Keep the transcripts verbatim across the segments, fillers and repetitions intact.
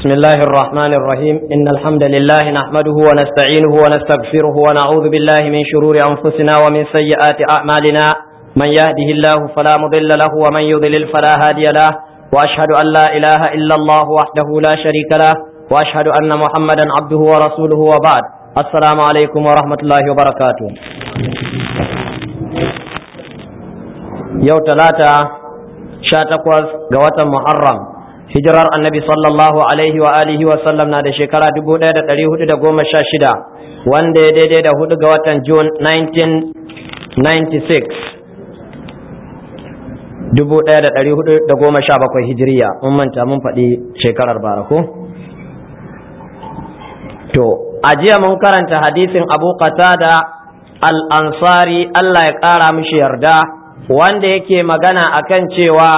بسم الله الرحمن الرحيم إن الحمد لله نحمده ونستعينه ونستغفره ونعوذ بالله من شرور أنفسنا ومن سيئات أعمالنا من يهده الله فلا مضل له ومن يضلل فلا هادي له وأشهد أن لا إله إلا الله وحده لا شريك له وأشهد أن محمدا عبده ورسوله وبعد السلام عليكم ورحمة الله وبركاته يوم ثلاثة شاتقوز قوة محرم hijirar annabi sallallahu alaihi wa alihi wa sallam na da shekara dubu ɗaya da ɗari hudu da goma sha shida wanda ya daidai da hudu ga watan June nineteen ninety-six dubu ɗaya da ɗari hudu da goma sha bakwai hijiriya mun manta mun faɗi shekarar bara ko to a jiya mun karanta hadisin Abu Qatada al-Ansari Allah ya ƙara mishi yarda wanda yake magana akan cewa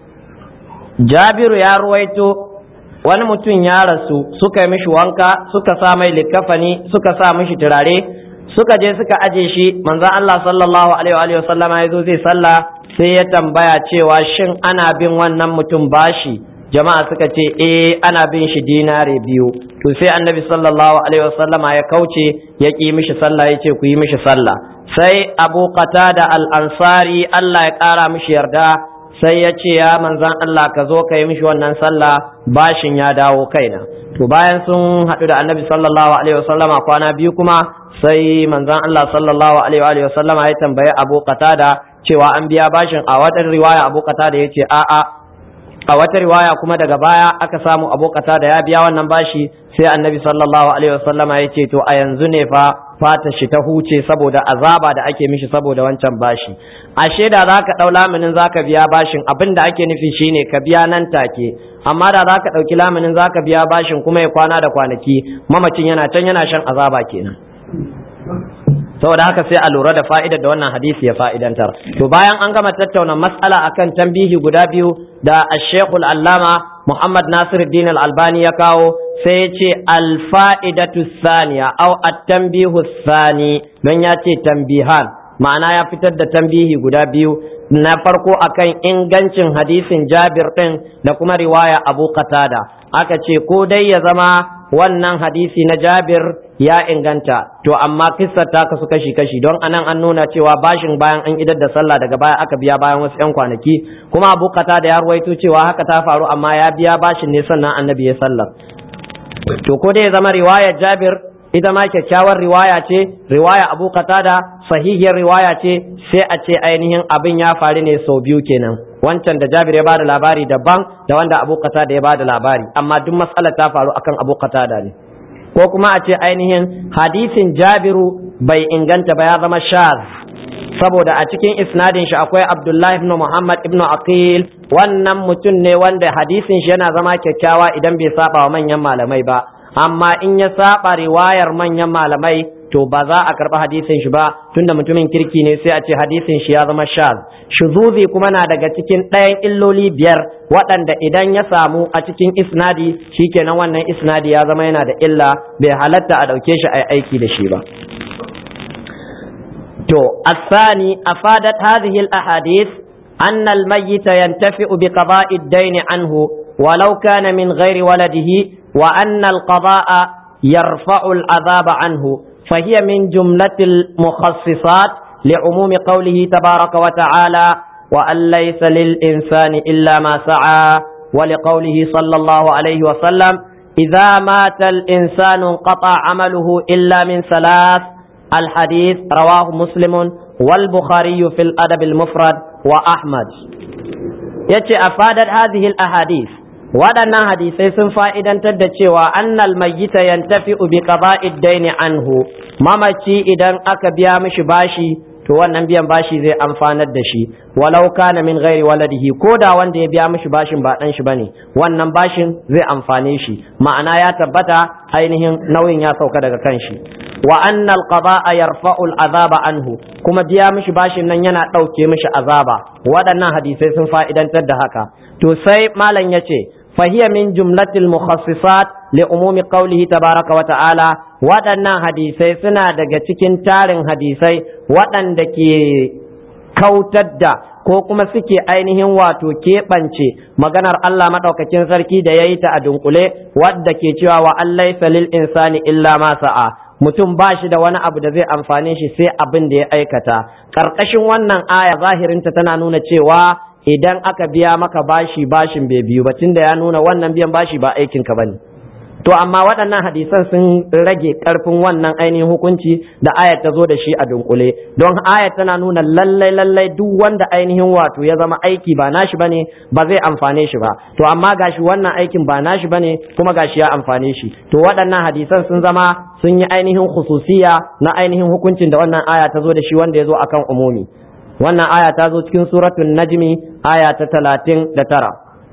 Jabiru ya ruwaito wani mutum ya rasu suka yi mishi wanka suka sa mai likafani suka sa mishi turare suka je suka aje shi manzon Allah sallallahu alaihi wa sallama ya zo zai sallah sai ya tambaya cewa shin ana bin wannan mutum bashi jama'a suka ce eh ana bin shi dinare biyu to sai annabi sallallahu alaihi wa sallama ya kauce ya ki mishi sallah ya ce ku yi mishi sallah sai Abu Qatada al-Ansari Allah ya kara mishi yarda sai ya ce ya manzan Allah ka zo ka yi mishi wannan sallah bashin ya dawo kaina to bayan sun haɗu da annabi sallallahu alaihi wasallama kwana biyu kuma sai manzan Allah sallallahu alaihi wasallama ya tambaye Abu Qatada cewa an biya bashin a wata riwaya Abu Qatada ya ce a'a a wata riwaya kuma daga baya aka samu Abu Qatada ya biya wannan bashi sai annabi sallallahu alaihi wasallama ya ce to a yanzu ne fa fata shi ta huce saboda azaba da ake mishi saboda wancan bashi ashe da zaka dau laminin zaka biya bashin abin da ake nufi shine ka biya nan take amma da zaka dauki laminin zaka biya bashin kuma ya kwana da kwanaki mamacin yana can yana shan azaba kenan saboda haka sai a lura da fa'idar da wannan hadisi ya fa'idantar to bayan an gama tattauna mas'ala akan tambihi guda biyu da Sheikh al-Allama Muhammad Nasiruddin al-Albani ya kawo sai ya ce al-fa'idatu thaniya aw at-tanbihu thani don ya ce tambihan ma'ana ya fitar da tambihi guda biyu na farko akan ingancin hadisin Jabir din da kuma riwaya Abu Qatada aka ce ko dai ya zama wannan hadisi na Jabir ya inganta to amma kissar ta kasu kashi kashi don anan an nuna cewa bashin bayan an idar da sallah daga baya aka biya bayan wasu yan kwanaki kuma Abu Qatada ya ruwaito cewa haka ta faru amma ya biya bashin ne sannan annabi ya sallar to ko dai ya zama riwayar Jabir ita ma kyakkyawar riwaya ce riwaya Abu Qatada sahihiyar riwaya ce sai a ce ainihin abin ya faru ne sau biyu kenan wancan da Jabir ya bada labari daban da wanda Abu Qatada ya bada labari amma duk matsalar ta faru akan Abu Qatada ne ko kuma a ce ainihin hadisin Jabiru bai inganta ba ya zama shaz saboda a cikin isnadin shi akwai Abdullah ibn Muhammad ibn Aqil wannan mutum ne wanda hadisin shi yana zama kyakkyawa idan bai saba wa manyan malamai ba amma in ya saba riwayar manyan malamai to ba za a karɓi hadisin shi ba tunda mutumin kirki ne sai a ce hadisin shi ya zama shaz shuzuzi kuma na daga cikin ɗayan illoli biyar waɗanda idan ya samu a cikin isnadi shikenan wannan isnadi ya zama yana da illa bai halatta a ɗauke shi a aiki da shi ba to asani afadat hadhihi al-ahadith anna al-mayyit yantafi'u bi qada'i ad-dayn anhu walau kana min ghairi waladihi وأن القضاء يرفع العذاب عنه فهي من جملة المخصصات لعموم قوله تبارك وتعالى وأن ليس للإنسان إلا ما سعى ولقوله صلى الله عليه وسلم إذا مات الإنسان انقطع عمله إلا من ثلاث الحديث رواه مسلم والبخاري في الأدب المفرد وأحمد يتي أفادت هذه الأحاديث waɗannan hadisai sun fa'idantar da cewa annal mayyita yantafi'u bi qada'id daini anhu mamaci idan aka biya mishi bashi to wannan biyan bashi zai amfanar da shi walau kana min ghairi waladihi ko da wanda ya biya mishi bashin ba dan shi bane wannan bashin zai amfane shi ma'ana ya tabbata ainihin nauyin ya sauka daga kanshi wa annal qada'a yarfa'u al'azaba anhu kuma biya mishi bashin nan yana ɗauke mishi azaba waɗannan hadisai sun fa'idantar da haka to sai malam yace فهي من جملة المخصصات لعموم قوله تبارك وتعالى waɗannan hadisai suna daga cikin tarin hadisai waɗanda ke kautar da ko kuma suke ainihin wato keɓance maganar Allah maɗaukakin sarki da ya yi ta a dunkule wadda ke cewa wa an laysa lil insani illa ma sa'a, mutum ba shi da wani abu da zai amfane shi sai abin da ya aikata. Karkashin wannan aya zahirinta tana nuna cewa idan aka biya maka bashi bashin bai biyu ba, tunda ya nuna wannan biyan bashi ba aikinka bane. To amma waɗannan hadisan sun rage ƙarfin wannan ainihin hukunci da ayat ta zo da shi a dunkule, don ayat tana nuna lallai lallai duk wanda ainihin wato ya zama aiki ba nashi bane ba zai amfane shi ba. To amma gashi wannan aikin ba nashi bane kuma gashi ya amfane shi, to waɗannan hadisan sun zama sun yi ainihin khususiya na ainihin hukuncin da wannan aya ta zo da shi wanda ya zo akan umumi. Wannan aya ta zo cikin suratul najmi aya ta talatin da tara.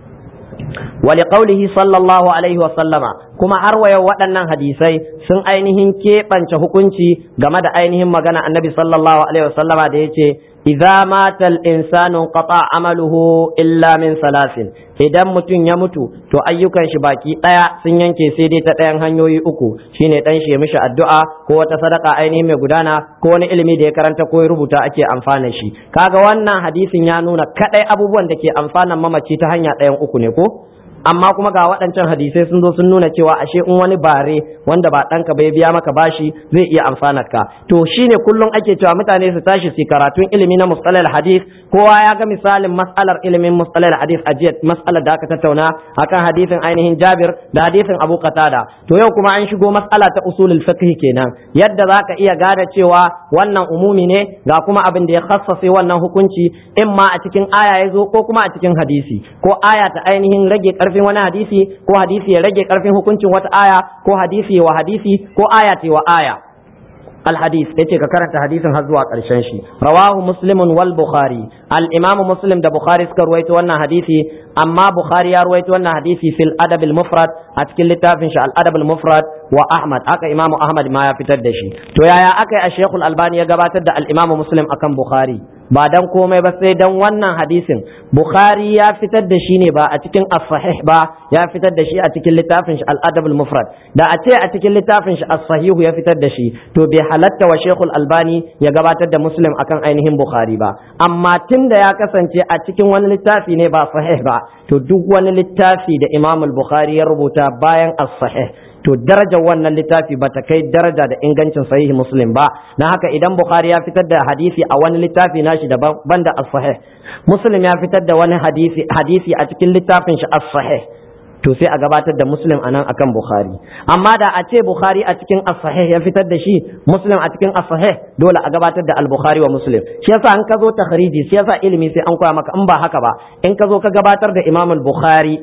ولقوله صلى الله عليه وسلم kuma har wa yau waɗannan hadisai sun ainihin keɓance hukunci game da ainihin magana annabi sallallahu alaihi wasallama da yace idza mata al-insanu qata amaluhu illa min salasin, idan mutum ya mutu to ayyukan shi baki daya sun yanke sai dai ta ɗayan hanyoyi uku, shine dan shi mishi addu'a ko wata sadaka ainihin mai gudana ko wani ilimi da ya karanta ko ya rubuta ake amfana shi. Kaga wannan hadisin ya nuna kadai abubuwan da ke amfanan mamaci ta hanya ɗayan uku ne ko? Amma kuma ga waɗancan hadisai sun zo sun nuna cewa ashe in wani bare wanda ba ɗanka bai biya maka bashi zai iya amfanar ka. To shine kullum ake cewa mutane su tashi su karatun ilimi na mustalahil hadis. Kowa ya ga misalin mas'alar ilimin mustalahil hadis a jiya, mas'alar da aka tattauna akan hadisin ainihin Jabir da hadisin Abu Qatada. To yau kuma an shigo mas'ala ta usulul fiqh kenan, yadda zaka iya gane cewa wannan umumi ne ga kuma abin da ya khassase wannan hukunci, in ma a cikin aya ya zo ko kuma a cikin hadisi, ko aya ta ainihin rage ƙarfi karfin wani hadisi ko hadisi ya rage karfin hukuncin wata aya ko hadisi wa hadisi ko aya ce wa aya. Al-hadis yace ka karanta hadisin har zuwa ƙarshen shi. Rawahu Muslimun wal Bukhari, al-Imam Muslim da Bukhari suka ruwaito wannan hadisi, amma Bukhari ya ruwaito wannan hadisi fil Adab al-Mufrad a cikin littafin shi al-Adab al-Mufrad wa Ahmad, aka Imam Ahmad ma ya fitar da shi. To yaya aka yi a Sheikh al-Albani ya gabatar da al-Imam Muslim akan Bukhari? Ba dan komai ba sai dan wannan hadisin Bukhari ya fitar da shi ne ba a cikin as-sahih ba, ya fitar da shi a cikin littafin shi al-Adab al-Mufrad. Da a ce a cikin littafin shi as-sahih ya fitar da shi, to bai halatta wa Sheikhul Albani ya gabatar da Muslim akan ainihin Bukhari ba. Amma tunda ya kasance a cikin wani littafi ne ba sahih ba, to duk wani littafi da Imam al-Bukhari ya rubuta bayan as-sahih, to darajar wannan littafi bata kai daraja da ingancin sahihi Muslim ba. Na haka idan Bukhari ya fitar da hadisi a wani littafi nashi daban banda as-sahih, Muslim ya fitar da wani hadisi hadisi a cikin littafin shi as-sahih, to sai a gabatar da Muslim anan akan Bukhari. Amma da a ce Bukhari a cikin as-sahih ya fitar da shi, Muslim a cikin as-sahih, dole a gabatar da al-Bukhari wa Muslim. Shi yasa in ka zo takhriji, shi yasa ilimi sai an koya maka, in ba haka ba in ka zo ka gabatar da Imam al-Bukhari,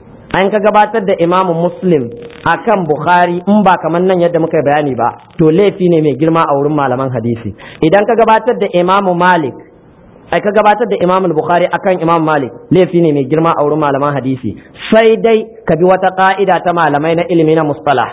an ka gabatar da Imam Muslim akan Bukhari, in ba kamar nan yadda muka bayani ba, to laifi ne mai girma a wurin malaman hadisi. Idan ka gabatar da Imam Malik, ai ka gabatar da Imam Bukhari akan Imam Malik, laifi ne mai girma a wurin malaman hadisi. Sai dai ka bi wata ka'ida ta malamai na ilimi na mustalah.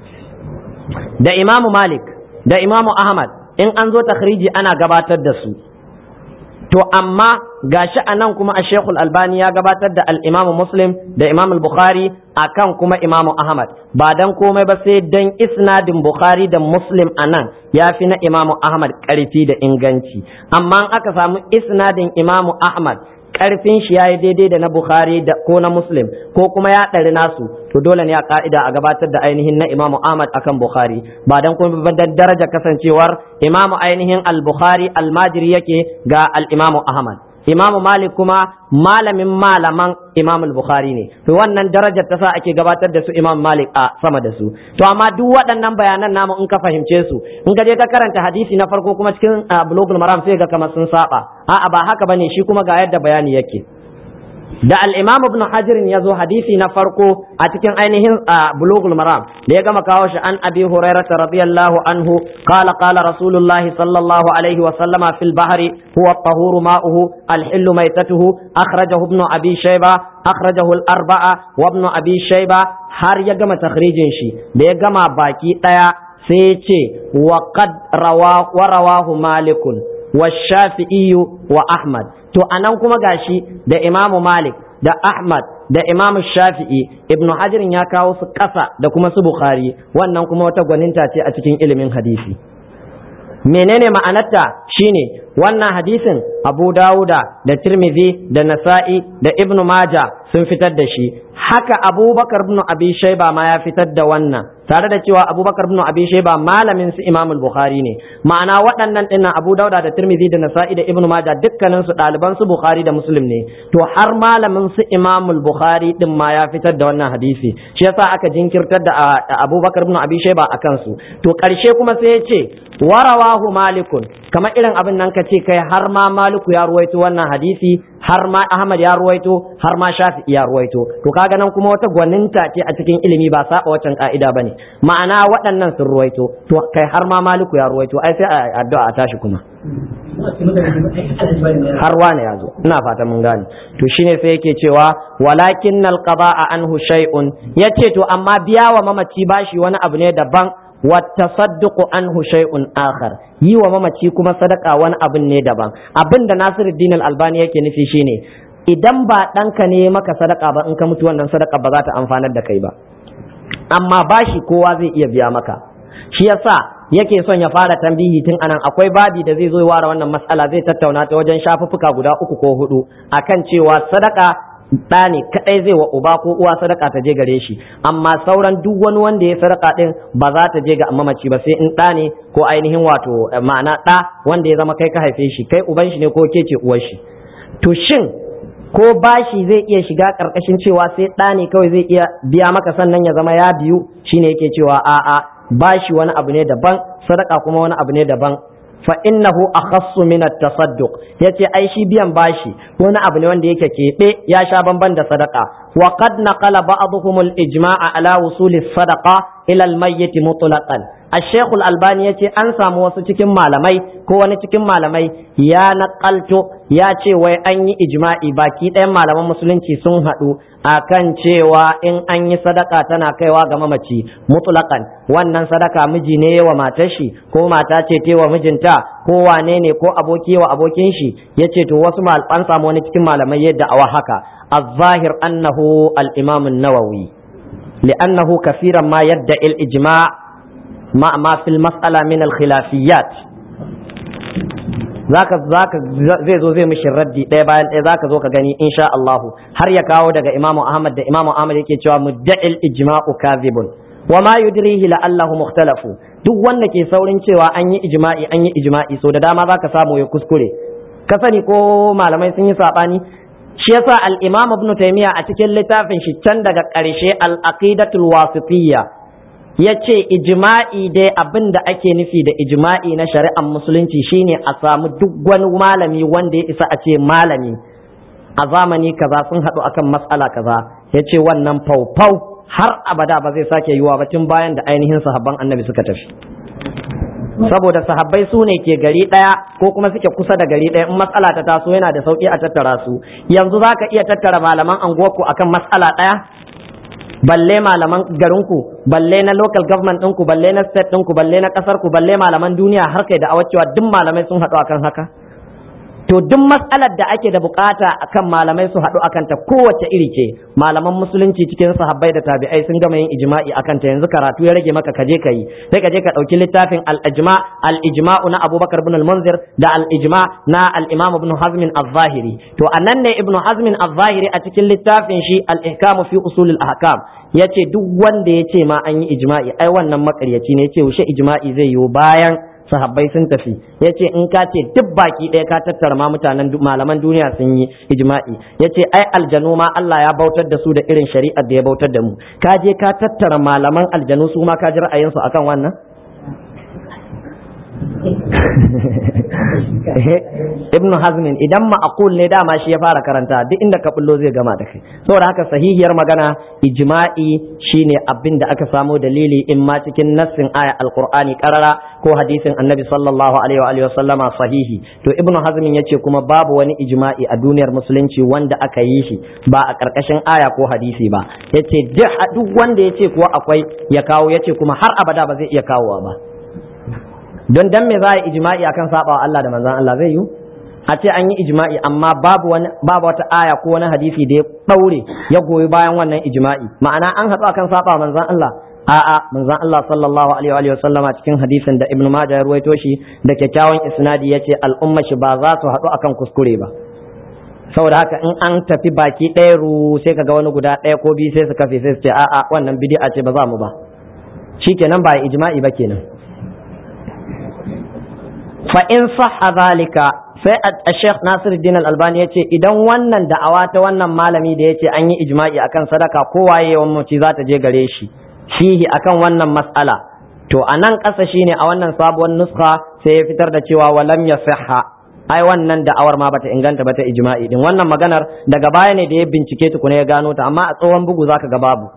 Da Imam Malik da Imam Ahmad in an zo takhriji ana gabatar da su. To amma gashi anan kuma a Sheikhul Albani ya gabatar da al-Imam Muslim da Imam Bukhari akan kuma Imam Ahmad, ba dan komai ba sai dan isnadin Bukhari da Muslim anan ya fi na Imam Ahmad karfi da inganci. Amma aka samu isnadin Imam Ahmad karfin shi yayi daidai da na Bukhari da ko na Muslim ko kuma ya ɗari nasu, to dole ne a ka'ida a gabatar da ainihin na Imam Ahmad akan Bukhari, ba dan kuma ba dan daraja kasancewar Imam ainihin al-Bukhari al-Majri yake ga al-Imam Ahmad. Imam Malik kuma malamin malaman Imam al-Bukhari ne, to wannan darajar ta sa ake gabatar da su Imam Malik a sama da su. To amma duk waɗannan bayanan namu in ka fahimce su, in ka je ka karanta hadisi na farko kuma cikin Bulughul Maram sai ga kamar sun saba. A'a ba haka bane, shi kuma ga yadda bayani yake. Da al-Imam Ibn Hajar ya zo hadisi na farko a cikin ainihin Bulughul Maram, da ya gama kawo shi an Abi Hurairah radiyallahu anhu qala qala Rasulullah sallallahu alaihi wa sallama fil bahri huwa at-tahuru ma'uhu al-hillu maytatuhu akhrajahu Ibn Abi Shayba akhrajahu al-arba'a wa Ibn Abi Shayba, har ya gama takhrijin shi. Da ya gama baki daya sai ya ce wa qad rawa wa rawahu Malikun wa Shafi'i wa Ahmad. To anan kuma gashi da Imam Malik da Ahmad da Imam Shafi'i, Ibn Hajar ya kawo su kasa da kuma su Bukhari, wannan kuma wata gwaninta ce a cikin ilimin hadisi. menene ma'anarta shine wannan hadisin Abu Dawuda da Tirmidhi da Nasa'i da Ibn Majah sun fitar da shi, haka Abubakar ibn Abi Shayba ma ya fitar da wannan, tare da cewa Abubakar ibn Abi Shayba malamin su Imam al-Bukhari ne. Ma'ana waɗannan dinnan Abu Dawuda da Tirmidhi da Nasa'i da Ibn Majah dukkanin su ɗaliban su Bukhari da Muslim ne, to har malamin su Imam al-Bukhari din ma ya fitar da wannan hadisi, shi yasa aka jinkirtar da Abubakar ibn Abi Shayba akan su. To ƙarshe kuma sai ya ce warawahu malikun, kamar irin abin nan ka ce kai har ma Maliku ya ruwaito wannan hadisi, har ma Ahmad ya ruwaito, har ma Shafi'i ya ruwaito. To kaga nan kuma wata gwaninta ce a cikin ilimi, ba saba wacan ka'ida bane. Ma'ana waɗannan sun ruwaito, to kai har ma Maliku ya ruwaito, ai sai a addu'a a tashi kuma har wane ya zo. Ina fata mun gane. To shine sai yake cewa walakin alqada'a anhu shay'un, yace to amma biya wa mamaci bashi wani abu ne daban, wattasadduqu anhu shay'un akhar, yi wa mamaci kuma sadaka wani abin ne daban. Abinda Nasiruddin Al-Albani yake nufi shine idan ba ɗanka ne maka sadaka ba, in ka mutu wannan sadaka ba za ta amfanar da kai ba, amma bashi kowa zai iya biya maka. Shi yasa yake son ya fara tambihi tun anan. Akwai babi da zai zo ya ware wannan mas'ala, zai tattauna ta wajen shafuffuka guda uku ko hudu akan cewa sadaka ɗa ne kaɗai zai wa uba ko uwa sadaka ta je gare shi, amma sauran duk wani wanda ya sadaka ɗin ba za ta je ga mamaci ba, sai in ɗa ne ko ainihin wato ma'ana ɗa wanda ya zama kai ka haife shi, kai uban shi ne ko ke ce uwar shi. To shin ko bashi zai iya shiga ƙarƙashin cewa sai ɗa ne kawai zai iya biya maka sannan ya zama ya biyu? Shine yake cewa a'a, bashi wani abu ne daban, sadaka kuma wani abu ne daban. fa innahu akhassu min at-tasadduq, yace ai shi biyan bashi wani abu ne wanda yake keɓe, ya sha bamban da sadaka. Wa qad naqala ba'dhum al-ijma'a ala wusuli as-sadaqa ila al-mayyit mutlaqan. Al-Sheikh Al-Albani yace an samu wasu cikin malamai ko wani cikin malamai ya naqalto ya ce wai an yi ijma'i, baki ɗayan malaman musulunci sun haɗu akan cewa in an yi sadaka tana kaiwa ga mamaci mutlaqan. Wannan sadaka miji ne wa matar shi ko mata ce ta wa mijinta ko wane ne ko aboki wa abokin shi, yace to wasu an samu wani cikin malamai yadda awa haka. Az-zahir annahu al-Imam an-Nawawi li'annahu kaseeran ma yadda al-ijma' ma ma fil mas'ala min al-khilafiyat. zaka zaka zai zo zai mishi raddi ɗaya bayan ɗaya, zaka zo ka gani insha Allah, har ya kawo daga Imam Ahmad da Imam Ahmad yake cewa mudda'il ijma'u kadhibun wa ma yudrihi la'allahu mukhtalafu. Duk wanda ke saurin cewa an yi ijma'i an yi ijma'i, so da dama zaka samu ya kuskure. Ka sani ko malamai sun yi sabani? Shi yasa al-Imam Ibn Taymiyyah a cikin littafin shi can daga ƙarshe al-Aqidatul Wasitiyya yace ijma'i dai abin da ake nufi da ijma'i na shari'ar musulunci shine a samu duk wani malami wanda ya isa a ce malami a zamani kaza sun haɗu akan mas'ala kaza, yace wannan faufau har abada ba zai sake yiwa ba tun bayan da ainihin sahabban annabi suka tafi. Saboda sahabbai su ne ke gari ɗaya ko kuma suke kusa da gari ɗaya, in matsala ta taso yana da sauƙi a tattara su. Yanzu za ka iya tattara malaman anguwarku akan matsala ɗaya, balle malaman garinku, balle na local government ɗinku, balle na state ɗinku, balle na ƙasarku, balle malaman duniya, har kai da awacewa duk malamai sun haɗu akan haka. To duk matsalar da ake da bukata akan malamai su haɗu akan ta kowace iri ce, malaman musulunci cikin sahabbai da tabi'ai sun gama yin ijma'i akan ta. Yanzu karatu ya rage maka kaje ka yi, sai kaje ka ɗauki littafin al-ijma al-ijma'u na Abubakar ibn al-Munzir da al-ijma na al-Imam Ibn Hazm al-Zahiri. To anan ne Ibn Hazm al-Zahiri a cikin littafin shi al-Ihkam fi usul al-ahkam yace duk wanda yace ma an yi ijma'i ai wannan makaryaci ne, yace ushe ijma'i zai yiwu bayan sahabbai sun tafi. yace in ka ce duk baki ɗaya ka tattara ma mutanen malaman duniya sun yi ijma'i, yace ai aljanu ma Allah ya bautar da su da irin shari'ar da ya bautar da mu. Ka je ka tattara malaman aljanu su ma ka ji ra'ayinsu akan wannan? Ibn Hazmin idan ma'aqul ne dama shi ya fara karanta, duk inda ka bullo zai gama da kai. Saboda haka sahihiyar magana ijma'i shine abin da aka samu dalili in ma cikin nassin aya alqur'ani karara ko hadisin annabi sallallahu alaihi wa alihi wa sallama sahihi. To Ibn Hazmin yace kuma babu wani ijma'i a duniyar musulunci wanda aka yi shi ba a karkashin aya ko hadisi ba. Yace duk wanda yace kuwa akwai ya kawo, yace kuma har abada ba zai iya kawowa ba. Don dan me za a yi ijma'i akan sabawa Allah da manzon Allah? Zai yi a ce an yi ijma'i amma babu wani babu wata aya ko wani hadisi da ya daure ya goyi bayan wannan ijma'i, ma'ana an haɗu akan sabawa manzon Allah. a'a manzon Allah sallallahu alaihi wa sallama cikin hadisin da Ibn Majah ya ruwaito shi da kyakkyawan isnadi yace al'umma shi ba za su haɗu akan kuskure ba saboda haka in an tafi baki ɗaya ru sai kaga wani guda ɗaya ko biyu sai su kafe sai su ce a'a wannan bid'a ce ba za mu ba shikenan ba ijma'i ba kenan fa in sahha zalika sai Sheikh Nasiruddin Al-Albani yace idan wannan da'awa ta wannan malami da yace an yi ijma'i akan sadaka kowaye yawan mace za ta je gare shi fihi akan wannan mas'ala to anan ƙasa shine a wannan sabuwar nuskha sai ya fitar da cewa walam yasihha ai wannan da'awar ma bata inganta bata ijma'i din wannan maganar daga baya ne da ya bincike tukuna ya gano ta amma a tsohon bugu zaka ga babu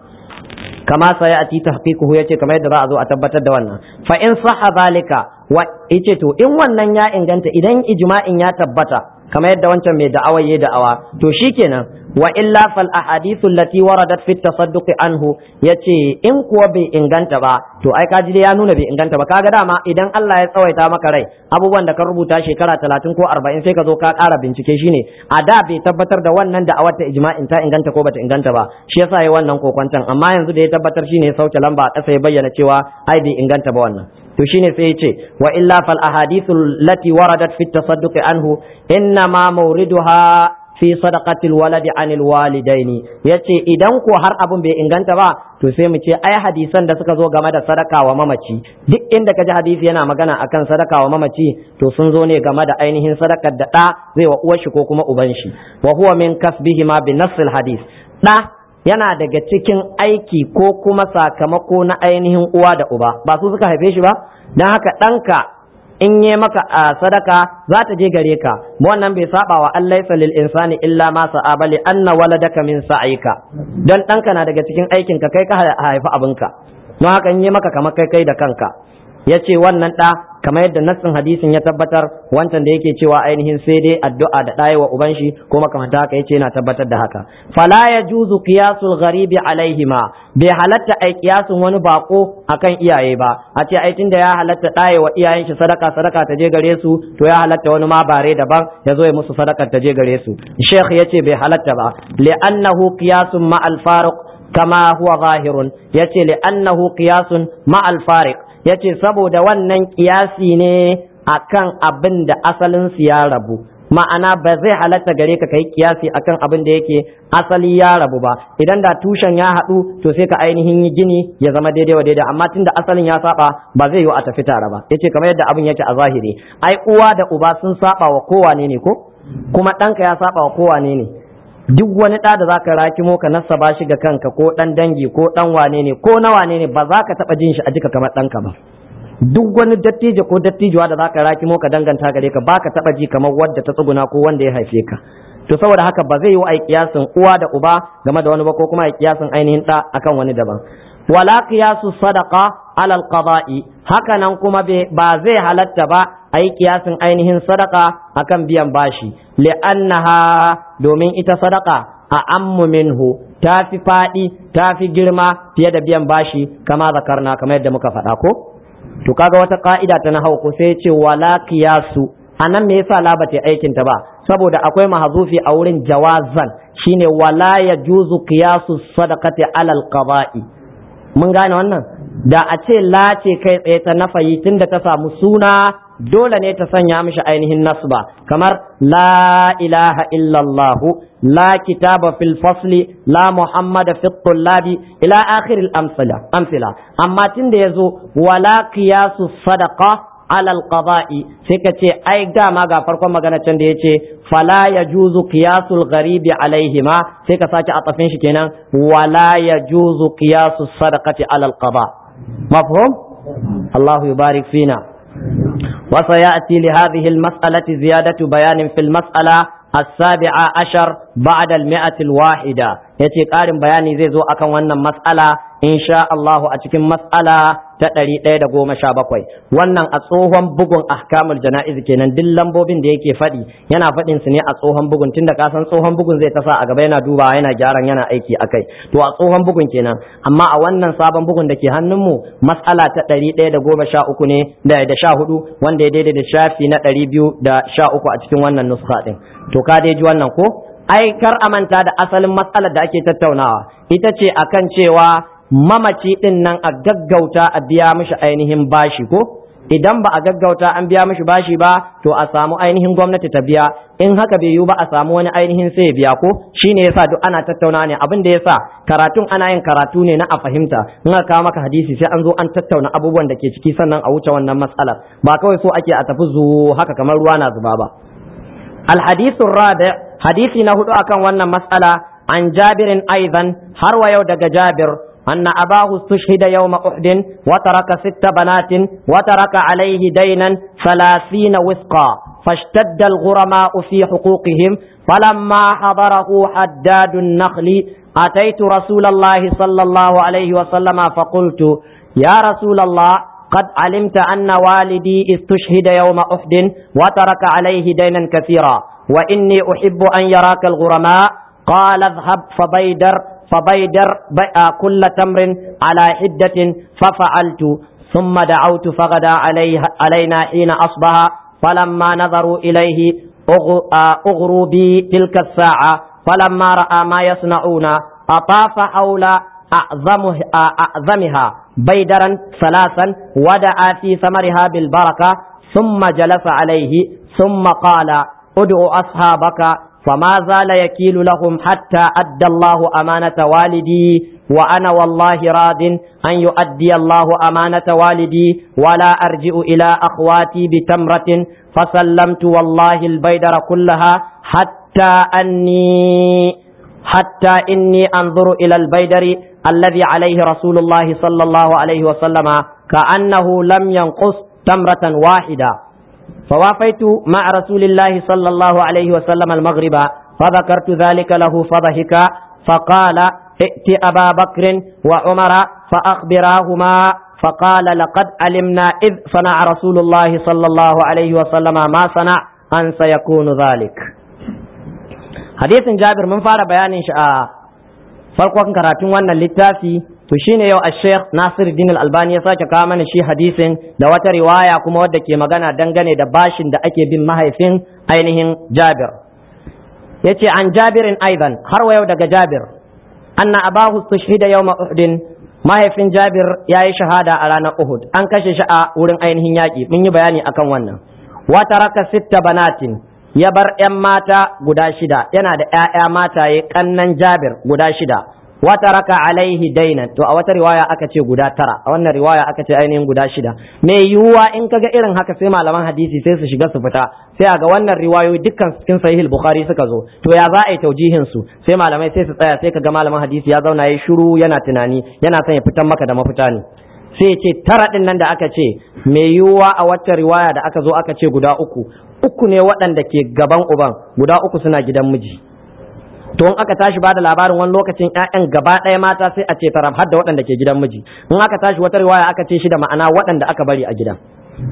kama sai a ti tahqiquhu yace kamar yadda za a zo a tabbatar da wannan fa in sahha zalika wa yace to in wannan ya inganta idan ijma'in ya tabbata kamar yadda wancan mai da'awa yayi da'awa to shikenan wa illa fal ahadithu allati waradat fi tasadduq anhu yace in kuwa bai inganta ba to ai kaji dai ya nuna bai inganta ba kaga dama idan Allah ya tsawaita maka rai abubuwan da ka rubuta shekara talatin ko arba'in sai ka zo ka ƙara bincike shine a da bai tabbatar da wannan da'awar ta ijma'in ta inganta ko bata inganta ba shi yasa yayi wannan kokwantan amma yanzu da ya tabbatar shine ya sauke lamba a ƙasa ya bayyana cewa ai bai inganta ba wannan to shine sai ya ce wa illa fal ahadithu allati waradat fi tasadduq anhu inna ma mawriduha fi sadaqatil waladi anil walidaini yace idan ko har abun bai inganta ba to sai mu ce ai hadisan da suka zo game da sadaka wa mamaci duk inda kaji hadisi yana magana akan sadaka wa mamaci to sun zo ne game da ainihin sadakar da da zai wa uwar shi ko kuma uban shi wa huwa min kasbihi ma bi nassil hadis da yana daga cikin aiki ko kuma sakamako na ainihin uwa da uba ba su suka haife shi ba dan haka ɗanka in yi maka a sadaka za ta je gare ka wannan bai saba wa Allah lil insani illa ma sa'a bali anna waladaka min sa'ika dan ɗanka na daga cikin aikin ka kai ka haifi abinka don haka in yi maka kamar kai kai da kanka yace wannan ɗa kamar yadda nassin hadisin ya tabbatar wancan da yake cewa ainihin sai dai addu'a da ɗaya wa uban shi ko makamanta haka yace yana tabbatar da haka fala yajuzu qiyasul gharibi alaihima bai halatta ai kiyasin wani bako akan iyaye ba a ce ai tunda ya halatta ɗaya wa iyayen shi sadaka sadaka ta je gare su to ya halatta wani ma bare daban ya zo ya musu sadakar ta je gare su sheikh yace bai halatta ba li'annahu qiyasun ma al-fariq kama huwa zahirun yace li'annahu qiyasun ma al-fariq yace saboda wannan kiyasi ne akan abin da asalin su ya rabu ma'ana ba zai halatta gare ka kai kiyasi akan abin da yake asali ya rabu ba idan da tushen ya haɗu to sai ka ainihin yi gini ya zama daidai wa daidai amma tunda asalin ya saba ba zai yi a tafi tare ba yace kamar yadda abin yake a zahiri ai uwa da uba sun saba wa kowane ne ko kuma ɗanka ya saba wa kowane ne duk wani ɗa da zaka rakimo ka nasaba shi ga kanka ko ɗan dangi ko ɗan wane ne ko na wane ne ba za ka taɓa jin shi a jika kamar ɗanka ba duk wani dattijo ko dattijuwa da zaka rakimo ka danganta gare ka baka taɓa ji kamar wadda ta tsuguna ko wanda ya haife ka to saboda haka ba zai yi ai kiyasin uwa da uba game da wani ba ko kuma ai kiyasin ainihin ɗa akan wani daban wala qiyasu sadaqa ala alqada'i haka nan kuma ba zai halatta ba ai kiyasin ainihin sadaka akan biyan bashi li'annaha domin ita sadaka a ammu minhu ta fi faɗi ta fi girma fiye da biyan bashi kama zakarna kamar yadda muka faɗa ko to kaga wata ka'ida ta nahau ko sai ce wala qiyasu anan me yasa la bata aikin ta ba saboda akwai mahzufi a wurin jawazan shine wala yajuzu qiyasu sadaqati ala alqada'i mun gane wannan da a ce la ce kai tsaye ta nafayi tunda ta samu suna dole ne ta sanya mishi ainihin nasba kamar la ilaha illallah la kitaba fil fasli la muhammada fi tullabi ila akhir al amsala amsila amma tunda yazo wala qiyasu sadaqa ala al qada'i sai ka ce ai dama ga farkon magana can da yace fala yajuzu qiyasul gharibi alaihima sai ka sake atafin shi kenan wala yajuzu qiyasu sadaqati ala al qada mafhum Allah yubarik fina وسيأتي لهذه المسألة زيادة بيان في المسألة السابعة عشر بعد المئة الواحدة يتي قارن بياني زي زو أكن ونن مسألة إن شاء الله أتكن مسألة تتري تيدا قوم شابكوي ونن أصوهم بغن أحكام الجنائز كينان دل لمبوبين دي كي فدي ينا فدين سني أصوهم بغن تندك أسان صوهم بغن زي تسا أغبينا دوبا ينا جاران ينا أيكي أكي تو أصوهم بغن كينان أما أولن صابن بغن دكي هنمو مسألة تتري تيدا قوم شاوكني دا دا شاهدو وان دي دي دا شافي نتري بيو دا شاوكو أتكن ونن نسخة to ka dai ji wannan ko ai kar a manta da asalin matsalar da ake tattaunawa ita ce akan cewa mamaci din nan a gaggauta a biya mishi ainihin bashi ko idan ba a gaggauta an biya mishi bashi ba to a samu ainihin gwamnati ta biya in haka bai yiwu ba a samu wani ainihin sai ya biya ko shine yasa duk ana tattauna ne abin da yasa karatun ana yin karatu ne na a fahimta in aka kawo maka hadisi sai an zo an tattauna abubuwan da ke ciki sannan a wuce wannan matsalar ba kawai so ake a tafi zu haka kamar ruwa na zuba ba alhadithu rabi hadisi na hudu akan wannan matsala an jabirin aidan har wa yau daga jabir أن أباه استشهد يوم أحد وترك ست بنات وترك عليه دينا ثلاثين وثقا فاشتد الغرماء في حقوقهم فلما حضره حداد النخل أتيت رسول الله صلى الله عليه وسلم فقلت يا رسول الله قد علمت أن والدي استشهد يوم أحد وترك عليه دينا كثيرا وإني أحب أن يراك الغرماء قال اذهب فبيدر فبيدر كل تمر على حدة ففعلت ثم دعوت فغدا عليه علينا حين أصبح فلما نظروا إليه أغروا بي تلك الساعة فلما رأى ما يصنعون أطاف حول أعظمها بيدرا ثلاثا ودعا في ثمرها بالبركة ثم جلس عليه ثم قال ادعو أصحابك فما زال يكيل لهم حتى أدى الله أمانة والدي وأنا والله راض أن يؤدي الله أمانة والدي ولا أرجع إلى أخواتي بتمرة فسلمت والله البيدر كلها حتى أني حتى إني أنظر إلى البيدر الذي عليه رسول الله صلى الله عليه وسلم كأنه لم ينقص تمرة واحدة فوافيت مع رسول الله صلى الله عليه وسلم المغرب فذكرت ذلك له فضحك فقال ائت أبا بكر وعمر فأخبراهما فقال لقد علمنا إذ صنع رسول الله صلى الله عليه وسلم ما صنع أن سيكون ذلك حديث جابر من فار بيان شاء farkon karatun wannan littafi to shine yau al-Sheikh Nasiruddin Al-Albani ya sake kawo mana shi hadisin da wata riwaya kuma wadda ke magana dangane da bashin da ake bin mahaifin ainihin Jabir yace an Jabirin aidan har wa yau daga Jabir anna abahu tushhida yawma Uhud mahaifin Jabir yayi shahada a ranar Uhud an kashe shi a wurin ainihin yaki mun yi bayani akan wannan wa taraka sitta banatin ya bar ‘yan mata guda shida yana da ‘ya'ya mataye ƙannan Jabir guda shida wata raka alaihi dainan to a wata riwaya aka ce guda tara a wannan riwaya aka ce ainihin guda shida mai yiwuwa in kaga irin haka sai malaman hadisi sai su shiga su fita sai a ga wannan riwayoyi dukkan cikin sahih bukhari suka zo to ya za a yi taujihin su sai malamai sai su tsaya sai kaga malaman hadisi ya zauna yayi shiru yana tunani yana son ya fitan maka da mafita ne sai ce tara din nan da aka ce mai yiwuwa a wata riwaya da aka zo aka ce guda uku uku ne waɗanda ke gaban uban guda uku suna gidan miji to in aka tashi bada labarin wani lokacin ƴaƴan gaba ɗaya mata sai a ce taram har da waɗanda ke gidan miji in aka tashi wata riwaya aka ce shi da ma'ana waɗanda aka bari a gidan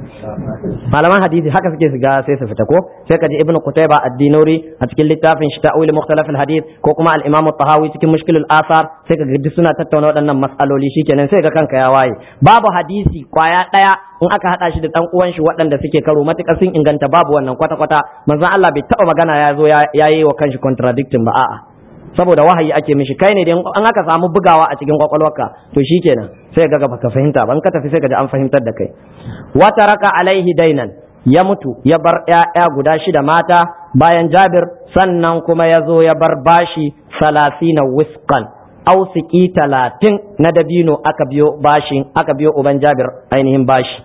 malaman hadisi haka suke shiga sai su fita ko sai ka ji ibnu qutayba ad-dinuri a cikin littafin shi ta'wil mukhtalaf al-hadith ko kuma al-imam at-tahawi cikin mushkil al-athar sai ka ga suna tattauna waɗannan mas'aloli shikenan sai ga kanka ya waye babu hadisi kwaya ɗaya in aka hada shi da dan uwan shi waɗanda suke karo matukar sun inganta babu wannan kwata kwata manzon Allah bai taba magana ya zo ya yi wa kanshi contradicting ba a'a saboda wahayi ake mishi kai ne da an aka samu bugawa a cikin kwakwalwarka to shikenan sai ga gaba ka fahimta ban ka tafi sai ka ji an fahimtar da kai wa taraka alaihi dainan ya mutu ya bar ƴaƴa guda shida mata bayan Jabir sannan kuma ya zo ya bar bashi salasina wisqan ausiki talatin na dabino aka biyo bashi aka biyo uban Jabir ainihin bashi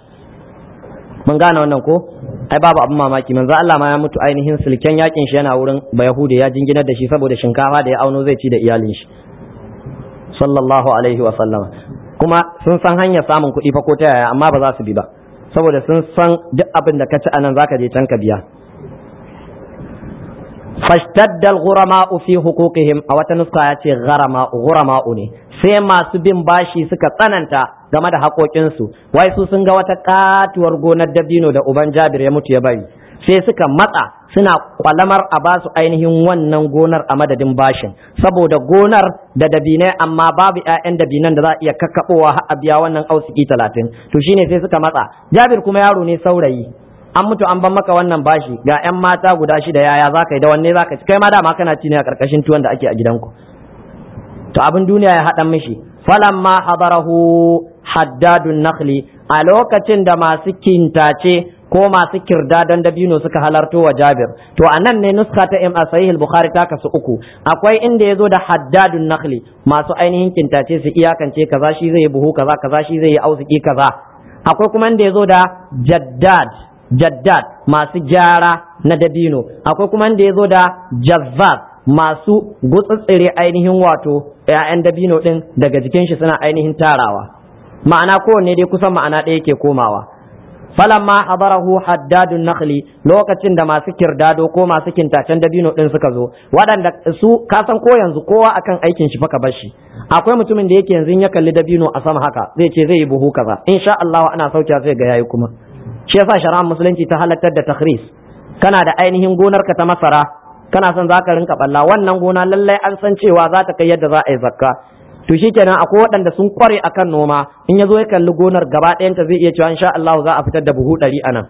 mun gane wannan ko ai babu abin mamaki manzo Allah ma ya mutu ainihin silken yakin shi yana wurin Bayahudi ya jinginar da shi saboda shinkafa da ya auno zai ci da iyalin shi sallallahu alaihi wa sallam kuma sun san hanyar samun kuɗi fa ko ta yaya amma ba za su bi ba saboda sun san duk abin da ka ci anan zaka je can ka biya fashtadda al-ghurama'u fi huquqihim a wata nuska ya ce gharama ghurama'u ne sai masu bin bashi suka tsananta game da haƙoƙinsu wai su sun ga wata katuwar gonar dabino da uban Jabir ya mutu ya bari sai suka matsa suna kwalamar a basu ainihin wannan gonar a madadin bashin saboda gonar da dabinai amma babu ƴaƴan dabinan da za a iya kakkaɓowa har a biya wannan ausiki talatin to shine sai suka matsa Jabir kuma yaro ne saurayi an mutu an ban maka wannan bashi ga ƴan mata guda shida yaya za ka yi da wanne za ka ci kai ma dama kana ci ne a ƙarƙashin tuwon da ake a gidanku to abin duniya ya haɗa mishi falamma hadarahu haddadun nakhli a lokacin da masu kintace ko masu kirda don dabino suka halarto wa Jabir to anan ne nuska ta im sahih al-Bukhari ta kasu uku akwai inda yazo da haddadun nakhli masu ainihin kintace su iyakance kaza shi zai buhu kaza kaza shi zai ausuki kaza akwai kuma inda yazo da jaddad jaddad masu gyara na dabino akwai kuma inda yazo da jazzab masu gutsutsire ainihin wato ƴaƴan dabino din daga jikin shi suna ainihin tarawa ma'ana kowanne dai kusan ma'ana ɗaya yake komawa falamma hadarahu haddadun nakhli lokacin da masu kirdado ko masu kintacen dabino din suka zo waɗanda su kasan ko yanzu kowa akan aikin shi faka bashi akwai mutumin da yake yanzu ya kalli dabino a sama haka zai ce zai yi buhu kaza insha Allah ana sauke zai ga yayi kuma shi yasa shari'ar musulunci ta halartar da takhris kana da ainihin gonarka ta masara kana son zaka rinka balla wannan gona lallai an san cewa za ta kai yadda za a yi zakka to shikenan akwai waɗanda sun kware akan noma in yazo ya kalli gonar gaba ɗayanta zai iya cewa insha Allah za a fitar da buhu ɗari anan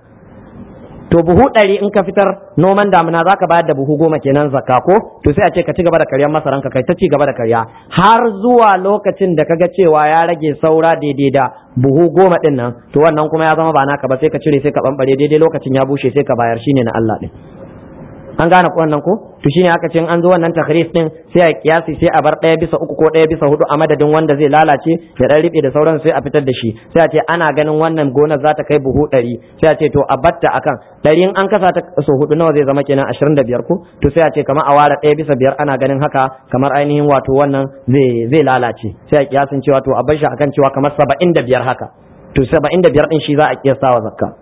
to buhu ɗari in ka fitar noman damina za ka bayar da buhu goma kenan zakka ko to sai a ce ka ci gaba da karyar masaran ka kai ta ci gaba da karya har zuwa lokacin da kaga cewa ya rage saura daidai da buhu goma ɗin nan to wannan kuma ya zama ba naka ba sai ka cire sai ka bambare daidai lokacin ya bushe sai ka bayar shine na Allah ɗin an gane ko wannan ko to shine aka ce an zo wannan takhris din sai a kiyasi sai a bar ɗaya bisa uku ko ɗaya bisa hudu a madadin wanda zai lalace ya dan riɓe da sauran sai a fitar da shi sai a ce ana ganin wannan gonar za ta kai buhu ɗari sai a ce to a batta akan ɗari in an kasa ta so hudu nawa zai zama kenan ashirin da biyar ko to sai a ce kamar a ware ɗaya bisa biyar ana ganin haka kamar ainihin wato wannan zai zai lalace sai a kiyasin cewa to a bar shi akan cewa kamar saba'in da biyar haka to saba'in da biyar din shi za a kiyasa wa zakka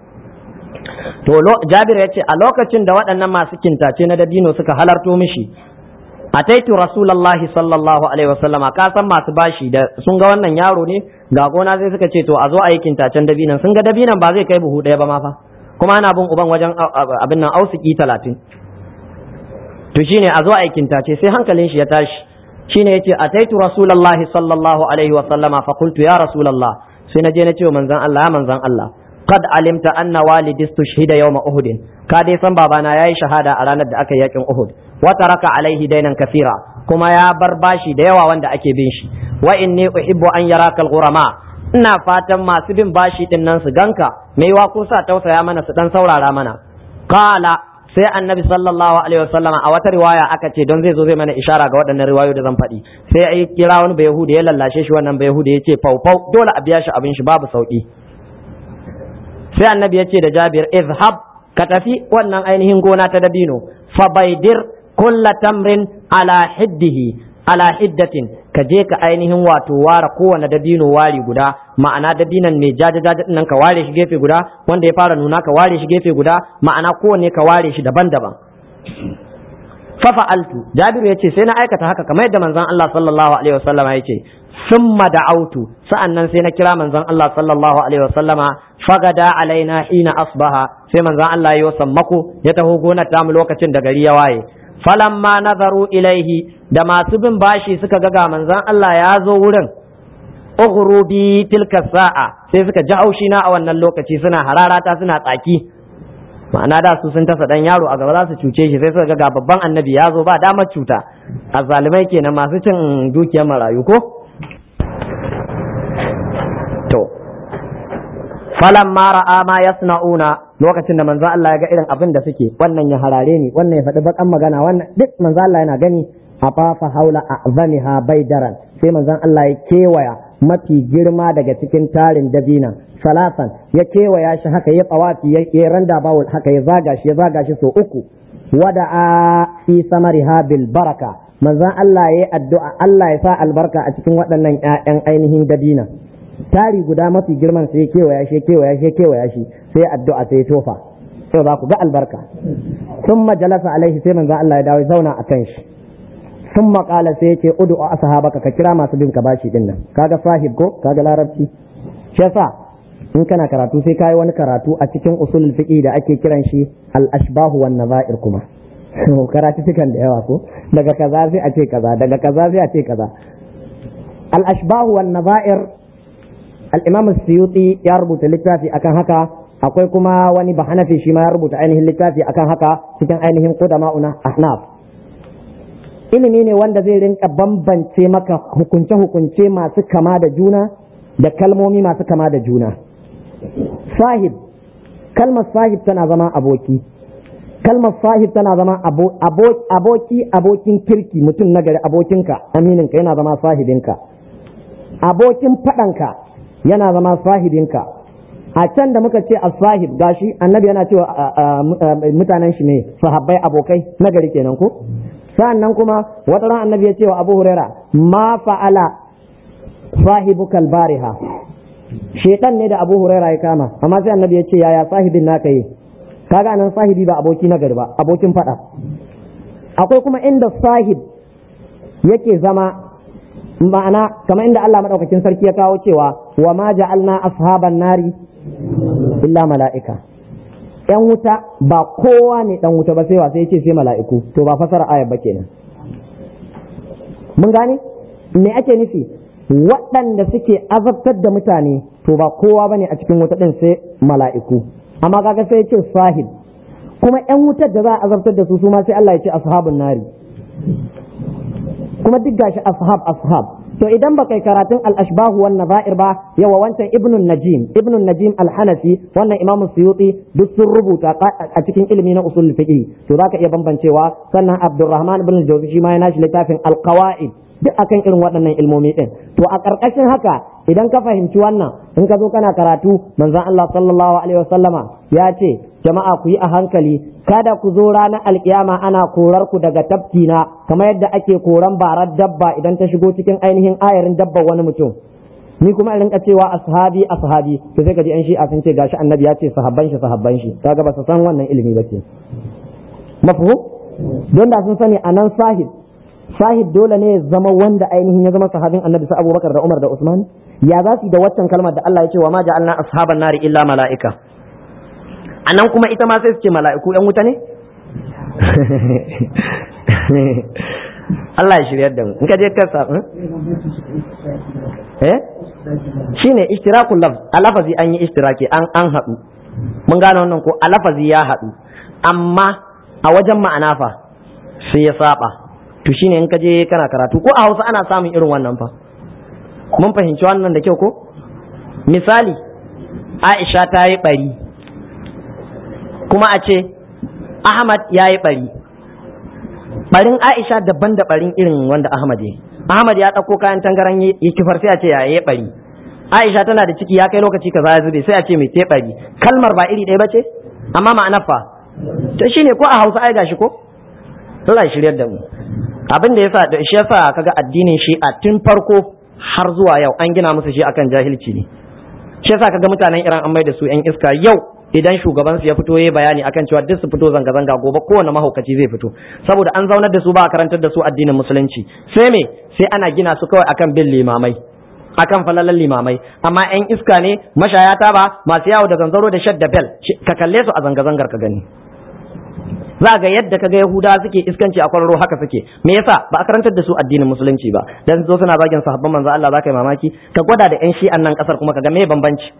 to Jabir ya ce a lokacin da waɗannan masu kintace na dabino suka halarto mishi ataitu rasulullahi sallallahu alaihi wasallama ka san masu bashi da sun ga wannan yaro ne ga gona sai suka ce to a zo a yi kintacen dabinan sun ga dabinan ba zai kai buhu ɗaya ba ma fa kuma ana bin uban wajen abin nan ausiki talatin to shine a zo a yi kintace sai hankalin shi ya tashi shine yace ataitu rasulullahi sallallahu alaihi wasallama fa qultu ya rasulullah sai na je na ce wa manzon Allah ya manzon Allah qad alimta anna walidi stushhida yawma uhud ka dai san babana yayi shahada a ranar da aka yi yakin uhud wa taraka alaihi dainan kathira kuma ya bar bashi da yawa wanda ake bin shi wa inni uhibbu an yaraka al-ghurama ina fatan masu bin bashi din nan su ganka me wa ko sa tausaya mana su dan saurara mana qala sai annabi sallallahu alaihi wasallama a wata riwaya aka ce don zai zo zai mana ishara ga waɗannan riwayoyi da zan faɗi sai ai kira wani bayahudi ya lallashe shi wannan bayahudi ya ce fau fau dole a biya shi abin shi babu sauki sai annabi ya ce da Jabir izhab ka tafi wannan ainihin gona ta dabino fa baidir kulla tamrin ala hiddihi ala hiddatin ka je ka ainihin wato ware kowane dabino wari guda ma'ana dabinan mai jaja jaja nan ka ware shi gefe guda wanda ya fara nuna ka ware shi gefe guda ma'ana kowanne ka ware shi daban-daban fa fa'altu Jabiru yace sai na aikata haka kamar yadda manzon Allah sallallahu alaihi wasallam yace summa da'autu sa'annan sai na kira manzon Allah sallallahu alaihi wasallama fagada alaina hina asbaha sai manzon Allah ya sammako ya taho gonar ta mu lokacin da gari ya waye falamma nazaru ilaihi da masu bin bashi suka ga ga manzon Allah ya zo wurin ughrubi tilka sa'a sai suka ji haushi na a wannan lokaci suna hararata suna tsaki ma'ana da su sun tasa dan yaro a gaba za su cuce shi sai suka ga ga babban annabi ya zo ba damar cuta azzalimai kenan masu cin dukiyar marayu ko to falamma ra'a ma yasna'una lokacin da manzo Allah ya ga irin abin da suke wannan ya harare ni wannan ya faɗi bakan magana wannan duk manzo Allah yana gani afafa haula a'zamiha baidaran sai manzo Allah ya kewaya mafi girma daga cikin tarin dabina salasan ya kewaya shi haka ya tsawafi ya randa bawul haka ya zaga shi ya zaga shi so uku wada'a fi samariha bil baraka manzo Allah ya addu'a Allah ya sa albarka a cikin waɗannan ƴaƴan ainihin dabina tari guda mafi girman sai kewaya shi kewaya shi kewaya shi sai addu'a sai tofa sai za ku ga albarka thumma jalasa alaihi sai manzo Allah ya dawo zauna akan shi thumma qala sai yace ud'u ashabaka ka kira masu bin ka bashi din nan kaga sahib ko kaga larabci shi yasa in kana karatu sai kai wani karatu a cikin usulul fiqh da ake kiran shi al ashbahu wan nazair kuma karatu cikan da yawa ko daga kaza sai a ce kaza daga kaza sai a ce kaza al ashbahu wan nazair al-imam as-suyuti ya rubuta littafi akan haka akwai kuma wani bahanafi shi ma ya rubuta ainihin littafi akan haka cikin ainihin qudama'una ahnaf ilimi ne wanda zai rinka bambance maka hukunce-hukunce masu kama da juna da kalmomi masu kama da juna. Sahib, kalmar sahib tana zama aboki, kalmar sahib tana zama abo, abo, aboki abokin kirki, mutum nagari, abokinka, amininka yana zama sahibinka, abokin faɗanka yana zama sahibinka. A can da muka ce as-sahib gashi annabi yana cewa mutanen shi ne sahabbai abokai nagari kenan ko. Sa'annan kuma wata ran annabi ya ce wa Abu Huraira ma fa'ala sahibuka al-bariha, shedan ne da Abu Huraira ya kama, amma sai annabi ya ce yaya sahibin naka yi? Kaga nan sahibi ba aboki nagari ba, abokin fada. Akwai kuma inda sahib yake zama ma'ana kamar inda Allah madaukakin sarki ya kawo cewa wa ma ja'alna ashaban nari illa mala'ika. ‘Yan wuta ba kowa ne ɗan wuta ba sai wa sai ce sai mala'iku, to ba fasara ayar ba kenan. Mun gane? Me ake nufi? Waɗanda suke azabtar da mutane to ba kowa ba ne a cikin wuta ɗin sai mala'iku. Amma kaga sai ya ce sahib. Kuma ‘yan wutar da za a azabtar da su su ma sai Allah ya ce ashabun nari. Kuma duk gashi ashab ashab. To idan baka yi karatun al-ashbahu wan nazair ba, yawa wancan ibnun najim ibnun najim al-hanafi wannan imamu suyuti duk sun rubuta a cikin ilimi na usul fiqh, to zaka iya bambancewa. Sannan abdurrahman ibn al-jawzi shi ma yana shi littafin al-qawaid duk akan irin waɗannan ilmomi din. To a ƙarƙashin haka idan ka fahimci wannan, in ka zo kana karatu manzon Allah sallallahu alaihi wasallama ya ce jama'a ku yi a hankali, kada ku zo ranar alkiyama ana korar ku daga tafkina kamar yadda ake koran barar dabba idan ta shigo cikin ainihin ayarin dabba wani mutum. Ni kuma in rinka cewa ashabi ashabi, to sai ka ji an shi a sun ce gashi annabi ya ce sahabban shi sahabban shi, kaga ba su san wannan ilimi ba ce. Mafhum? Don da sun sani anan sahib sahib dole ne ya zama wanda ainihin ya zama sahabin annabi sa Abubakar da Umar da Usman. Ya za su da waccan kalmar da Allah ya ce wa ma ja'alna ashaban nari illa mala'ika. A nan kuma ita ma sai su ce mala'iku ‘yan wuta ne? Allah ya shiryar da mu. In ka je kansa, eh? Shi ne ishtirakun lafz, a lafazi an yi ishtiraki an an haɗu. Mun gane wannan ko a lafazi ya haɗu. Amma a wajen ma'ana fa sai ya saba. To shi ne in ka je kana karatu ko a Hausa ana samun irin wannan fa. Mun fahimci wannan da kyau ko? Misali, Aisha ta yi ɓari. Kuma a ce Ahmad ya yi ɓari. Ɓarin Aisha daban da ɓarin irin wanda Ahmad ya yi. Ahmad ya ɗauko kayan tangaran ya kifar sai a ce ya yi ɓari. Aisha tana da ciki ya kai lokaci kaza ya zube sai a ce mai te ɓari. Kalmar ba iri ɗaya ba ce? Amma ma'anar fa. To shi ne ko a Hausa ai gashi ko? Allah ya shiryar da mu. Abin da yasa da shi yasa kaga addinin Shi'a tun farko har zuwa yau an gina musu shi akan jahilci ne. Shi yasa kaga mutanen Iran an mai da su ƴan iska yau. Idan shugaban su ya fito yayi bayani akan cewa duk su fito zanga zanga gobe kowane mahaukaci zai fito saboda an zaunar da su ba a karantar da su addinin musulunci. Sai me sai ana gina su kawai akan bin limamai, akan falalan limamai. Amma yan iska ne, mashaya taba, masu yawo da zanzaro da shadda bel, ka kalle su a zanga zangar ka gani. Za ga yadda kaga Yahudawa suke iskanci a kwararo haka suke. Me yasa ba a karantar da su addinin musulunci ba? Dan zo suna bagin sahabban manzo Allah zaka yi mamaki. Ka gwada da yan shi'an nan kasar kuma kaga me bambanci.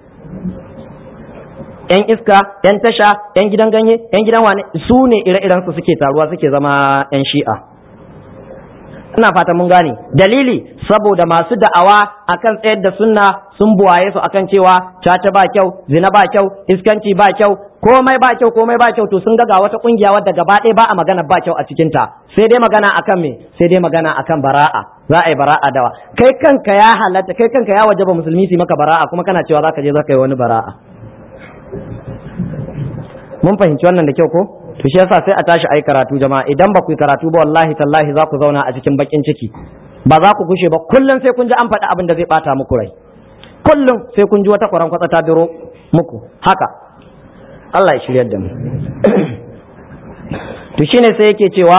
‘Yan iska, ‘yan tasha, ‘yan gidan ganye, ‘yan gidan wane su ne ire-irensu suke taruwa suke zama ‘yan shi'a. Ina fata mun gane. Dalili saboda masu da'awa akan tsayar da sunna sun buwaye su akan cewa caca ba kyau, zina ba kyau, iskanci ba kyau, komai ba kyau, komai ba kyau, to sun ga wata kungiya wadda gaba ɗaya ba a magana ba kyau a cikinta. Sai dai magana akan me? Sai dai magana akan bara'a. Za a yi bara'a dawa. Kai kanka ya halatta, kai kanka ya wajaba musulmi su maka bara'a kuma kana cewa za ka je za ka yi wani bara'a. Mun fahimci wannan da kyau ko? To shi yasa sai a tashi ayi karatu jama'a, idan ba ku yi karatu ba wallahi tallahi za ku zauna a cikin bakin ciki, ba za ku gushe ba. Kullum sai kun ji an faɗi abin da zai bata muku rai, kullum sai kun ji wata kwaran kwatsa ta diro muku haka. Allah ya shiryar da mu. To shine sai yake cewa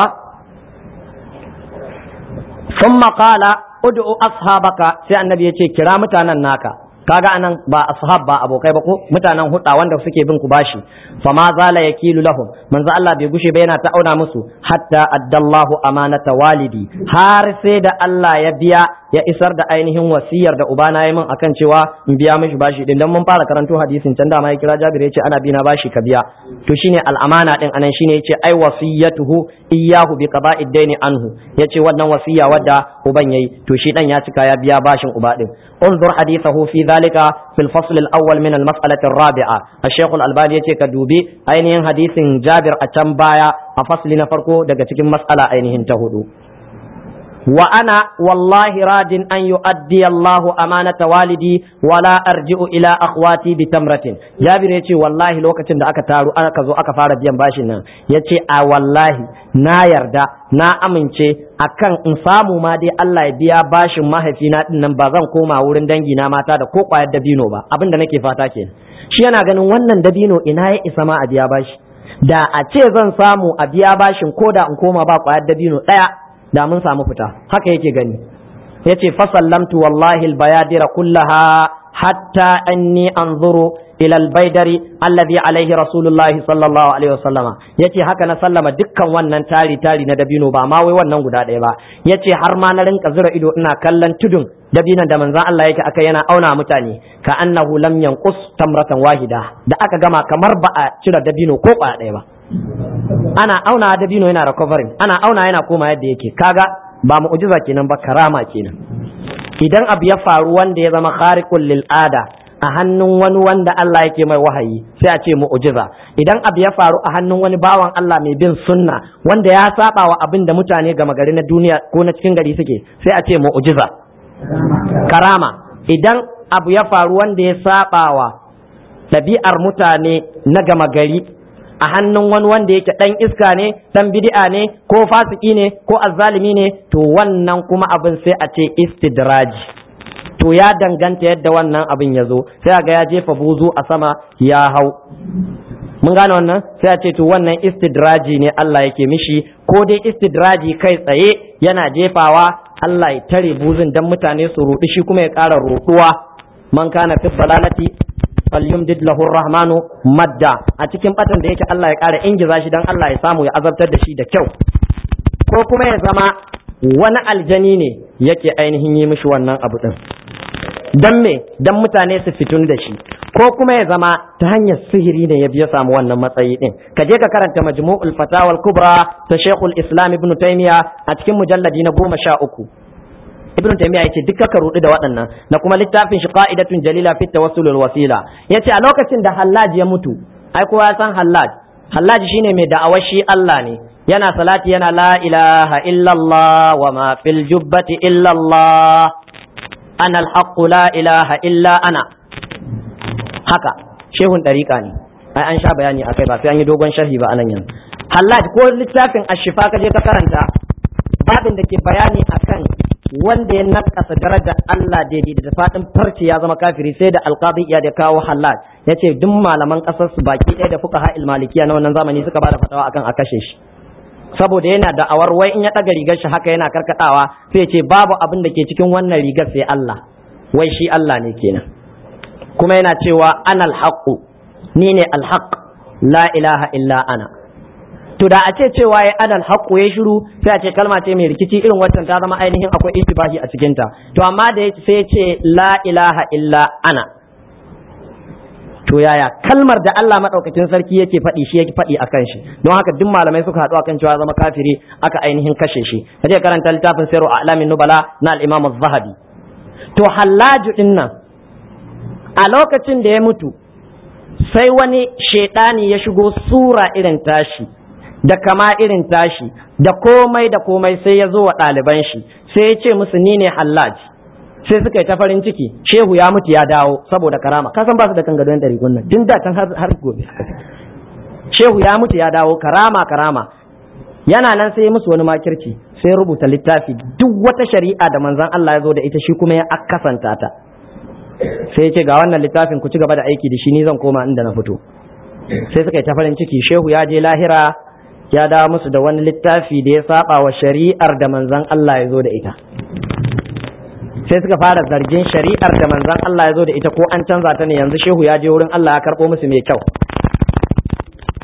summa qala ud'u ashabaka, sai annabi yace kira mutanen naka. Kaga anan ba ashab ba abokai ba ko mutanen hudda wanda suke bin ku bashi. Fama zala yakilu lahum, manzo Allah bai gushe ba yana ta auna musu hatta addallahu amanata walidi, har sai da Allah ya biya ya isar da ainihin wasiyar da ubana ya min akan cewa in biya mishi bashi din dan mun fara karanto hadisin can da ma ya kira Jabir yace ana bina bashi ka biya to shine al'amana din anan shine yace ai wasiyatuhu iyyahu bi qada'id daini anhu yace wannan wasiya wadda uban yayi to shi dan ya cika ya biya bashin uba din انظر حديثه في ذلك في الفصل الأول من المسألة الرابعة الشيخ الألباني يتي كدوبي أينهن حديث جابر أتنبايا أفصل نفرقو دقتكم مسألة أينهن تهدو وأنا والله راد أن يؤدي الله أمانة والدي ولا أرجع إلى أخواتي بتمرة جابر يتي والله لو كتن دا أكا تارو أكا زو أكا فارد ديان باشنا يتي آ والله نا يردا نا أمنشي akan in samu ma dai Allah ya biya bashin mahaifina din nan ba zan koma wurin dangi na mata da ko kwayar dabino ba abin da nake fata kenan shi yana ganin wannan dabino ina ya isa ma a biya bashi da a ce zan samu a biya bashin ko da in koma ba kwayar dabino daya da mun samu fita haka yake gani yace fa sallamtu wallahi albayadira kullaha hatta anni anzuru ila albaydari alladhi alaihi rasulullahi sallallahu alaihi wasallama yace haka na sallama dukkan wannan tari tari na dabino ba ma wai wannan guda ɗaya ba yace har ma na rinka zura ido ina kallon tudun dabinan da manzon Allah yake aka yana auna mutane ka annahu lam yanqus tamratan wahida da aka gama kamar ba a cire dabino ko ba ɗaya ba ana auna dabino yana recovering ana auna yana koma yadda yake kaga ba mu'jiza kenan ba karama kenan idan abu ya faru wanda ya zama khariqul lil ada a hannun wani wanda Allah yake mai wahayi sai a ce mu'jiza idan abu ya faru a hannun wani bawan Allah mai bin sunna wanda ya saba wa abin da mutane gama gari na duniya ko na cikin gari suke sai a ce mu'jiza karama idan abu ya faru wanda ya saba wa ɗabi'ar mutane na gama gari a hannun wani wanda yake dan iska ne dan bid'a ne ko fasiki ne ko azzalimi ne to wannan kuma abin sai a ce istidraji to ya danganta yadda wannan abin ya zo sai ga ya jefa buzu a sama ya hau mun gane wannan sai a ce to wannan istidraji ne Allah yake mishi ko dai istidraji kai tsaye yana jefawa Allah ya tare buzun dan mutane su rudi shi kuma ya ƙara roduwa man kana fi salalati falyumdid lahu rahmanu madda a cikin batan da yake Allah ya ƙara ingiza shi dan Allah ya samu ya azabtar da shi da kyau ko kuma ya zama wani aljani ne yake ainihin yi mishi wannan abu din dan me dan mutane su fitun da shi ko kuma ya zama ta hanyar sihiri ne ya biya samu wannan matsayi din ka je ka karanta majmu'ul fatawa al-kubra ta Sheikhul Islam Ibn Taymiyyah a cikin mujalladi na goma sha uku Ibn Taymiyyah yace duk ka rudu da waɗannan na kuma littafin shi qa'idatun jalila fi tawassul wal wasila yace a lokacin da Hallaj ya mutu ai kowa ya san Hallaj Hallaj shine mai da'awar shi Allah ne yana salati yana la ilaha illallah wa ma fil jubbati illallah ana al-haqq la ilaha illa ana haka shehun dariqa ne ai an sha bayani akai ba sai an yi dogon sharhi ba anan yanzu Hallaj ko littafin ash-shifa kaje ka karanta babin da ke bayani akan wanda ya nakasa darajar Allah daidai da fadin farce ya zama kafiri sai da alqadi ya da kawo halal yace duk malaman kasar su baki ɗaya da fuqaha al-malikiya na wannan zamani suka bada fatawa akan a kashe shi saboda yana da awar wai in ya daga rigar shi haka yana karkatawa sai ce babu abin da ke cikin wannan rigar sai Allah wai shi Allah ne kenan kuma yana cewa anal haqqu ni ne al-haqq la ilaha illa ana to da a ce cewa ya adal haƙƙo ya shiru sai a ce kalma ce mai rikici irin waccan ta zama ainihin akwai intibahi a cikin ta to amma da sai ya ce la ilaha illa ana to yaya kalmar da Allah madaukakin sarki yake faɗi shi yake faɗi akan shi don haka duk malamai suka haɗu akan cewa zama kafiri aka ainihin kashe shi kaje karanta littafin Sirru A'lamin Nubala na al-Imam Az-Zahabi to Hallaju din nan a lokacin da ya mutu sai wani shedani ya shigo sura irin tashi da kama irin tashi da komai da komai sai ya zo wa ɗaliban shi sai ya ce musu ni ne Hallaj sai suka yi ta farin ciki shehu ya mutu ya dawo saboda karama ka san ba su da kan gadon ɗari gunnan tun da can har gobe shehu ya mutu ya dawo karama karama yana nan sai musu wani makirci sai rubuta littafi duk wata shari'a da manzon Allah ya zo da ita shi kuma ya akasanta ta sai ya ce ga wannan littafin ku ci gaba da aiki da shi ni zan koma inda na fito sai suka yi ta farin ciki shehu ya je lahira ya dawo musu da wani littafi da ya saba wa shari'ar da manzon Allah ya zo da ita sai suka fara zargin shari'ar da manzon Allah ya zo da ita ko an canza ta ne yanzu shehu ya je wurin Allah ya karɓo musu mai kyau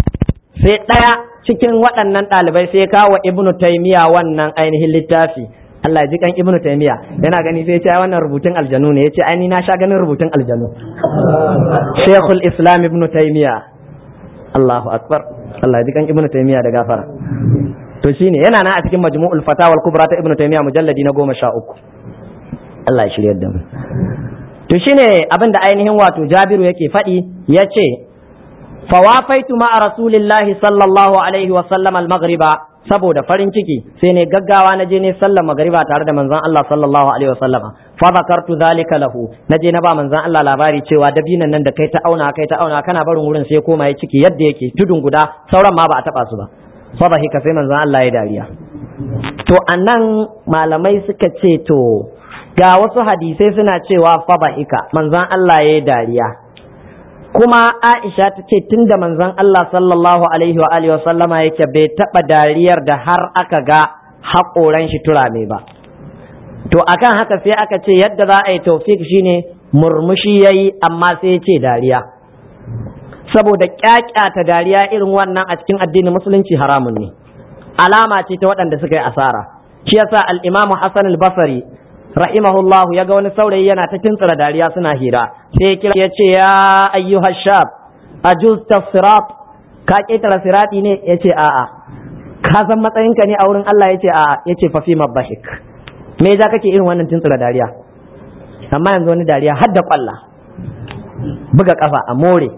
sai ɗaya cikin waɗannan ɗalibai sai ya kawo Ibn Taymiyyah wannan ainihin littafi Allah ya ji kan Ibn Taymiyyah yana gani sai ya ce wannan rubutun aljanu ne, ya ce ai ni na sha ganin rubutun aljanu. Sheikhul Islam Ibn Taymiyyah, Allahu akbar, Allah ya ji kan Ibn Taymiyyah da gafara. To shine yana nan a cikin Majmu'ul Fatawa al-Kubra ta Ibn Taymiyyah mujalladi na goma sha uku. Allah ya shiryar da mu. To shine abin da ainihin wato Jabiru yake faɗi, ya ce fawafaitu ma'a rasulillahi sallallahu alaihi wa sallam al-maghriba, saboda farin ciki sai ne gaggawa na je ne sallar magriba tare da manzon Allah sallallahu alaihi wa sallam. Fa zakartu zalika lahu, na je na ba manzon Allah labari cewa dabinan nan da kai ta auna kai ta auna kana barin wurin sai koma ya ciki yadda yake tudun guda, sauran ma ba a taba su ba. Fa bahika, sai manzon Allah ya dariya. To anan malamai suka ce to ga wasu hadisai suna cewa fa bahika, manzon Allah ya dariya. Kuma Aisha ta ce tunda manzon Allah sallallahu alaihi wa alihi wa sallama yake bai taba dariyar da har aka ga haƙoran shi turame ba. To akan haka sai aka ce yadda za a yi tawfik shine murmushi yayi amma sai ya ce dariya, saboda ƙyaƙyata dariya irin wannan a cikin addinin musulunci haramun ne, alama ce ta waɗanda suka yi asara. Shi yasa al-Imam Hassan al-Basri rahimahullahu ya ga wani saurayi yana ta kintsira dariya suna hira, sai kira ya ce ya ayyuha shab ajuz tafsirat, ka ketara sirati ne? Ya ce a'a. Ka san matsayinka ne a wurin Allah? Ya ce a'a. Ya ce fa fi mabahik, me za kake irin wannan kintsira dariya? Amma yanzu wani dariya har da kwalla, buga kafa a more.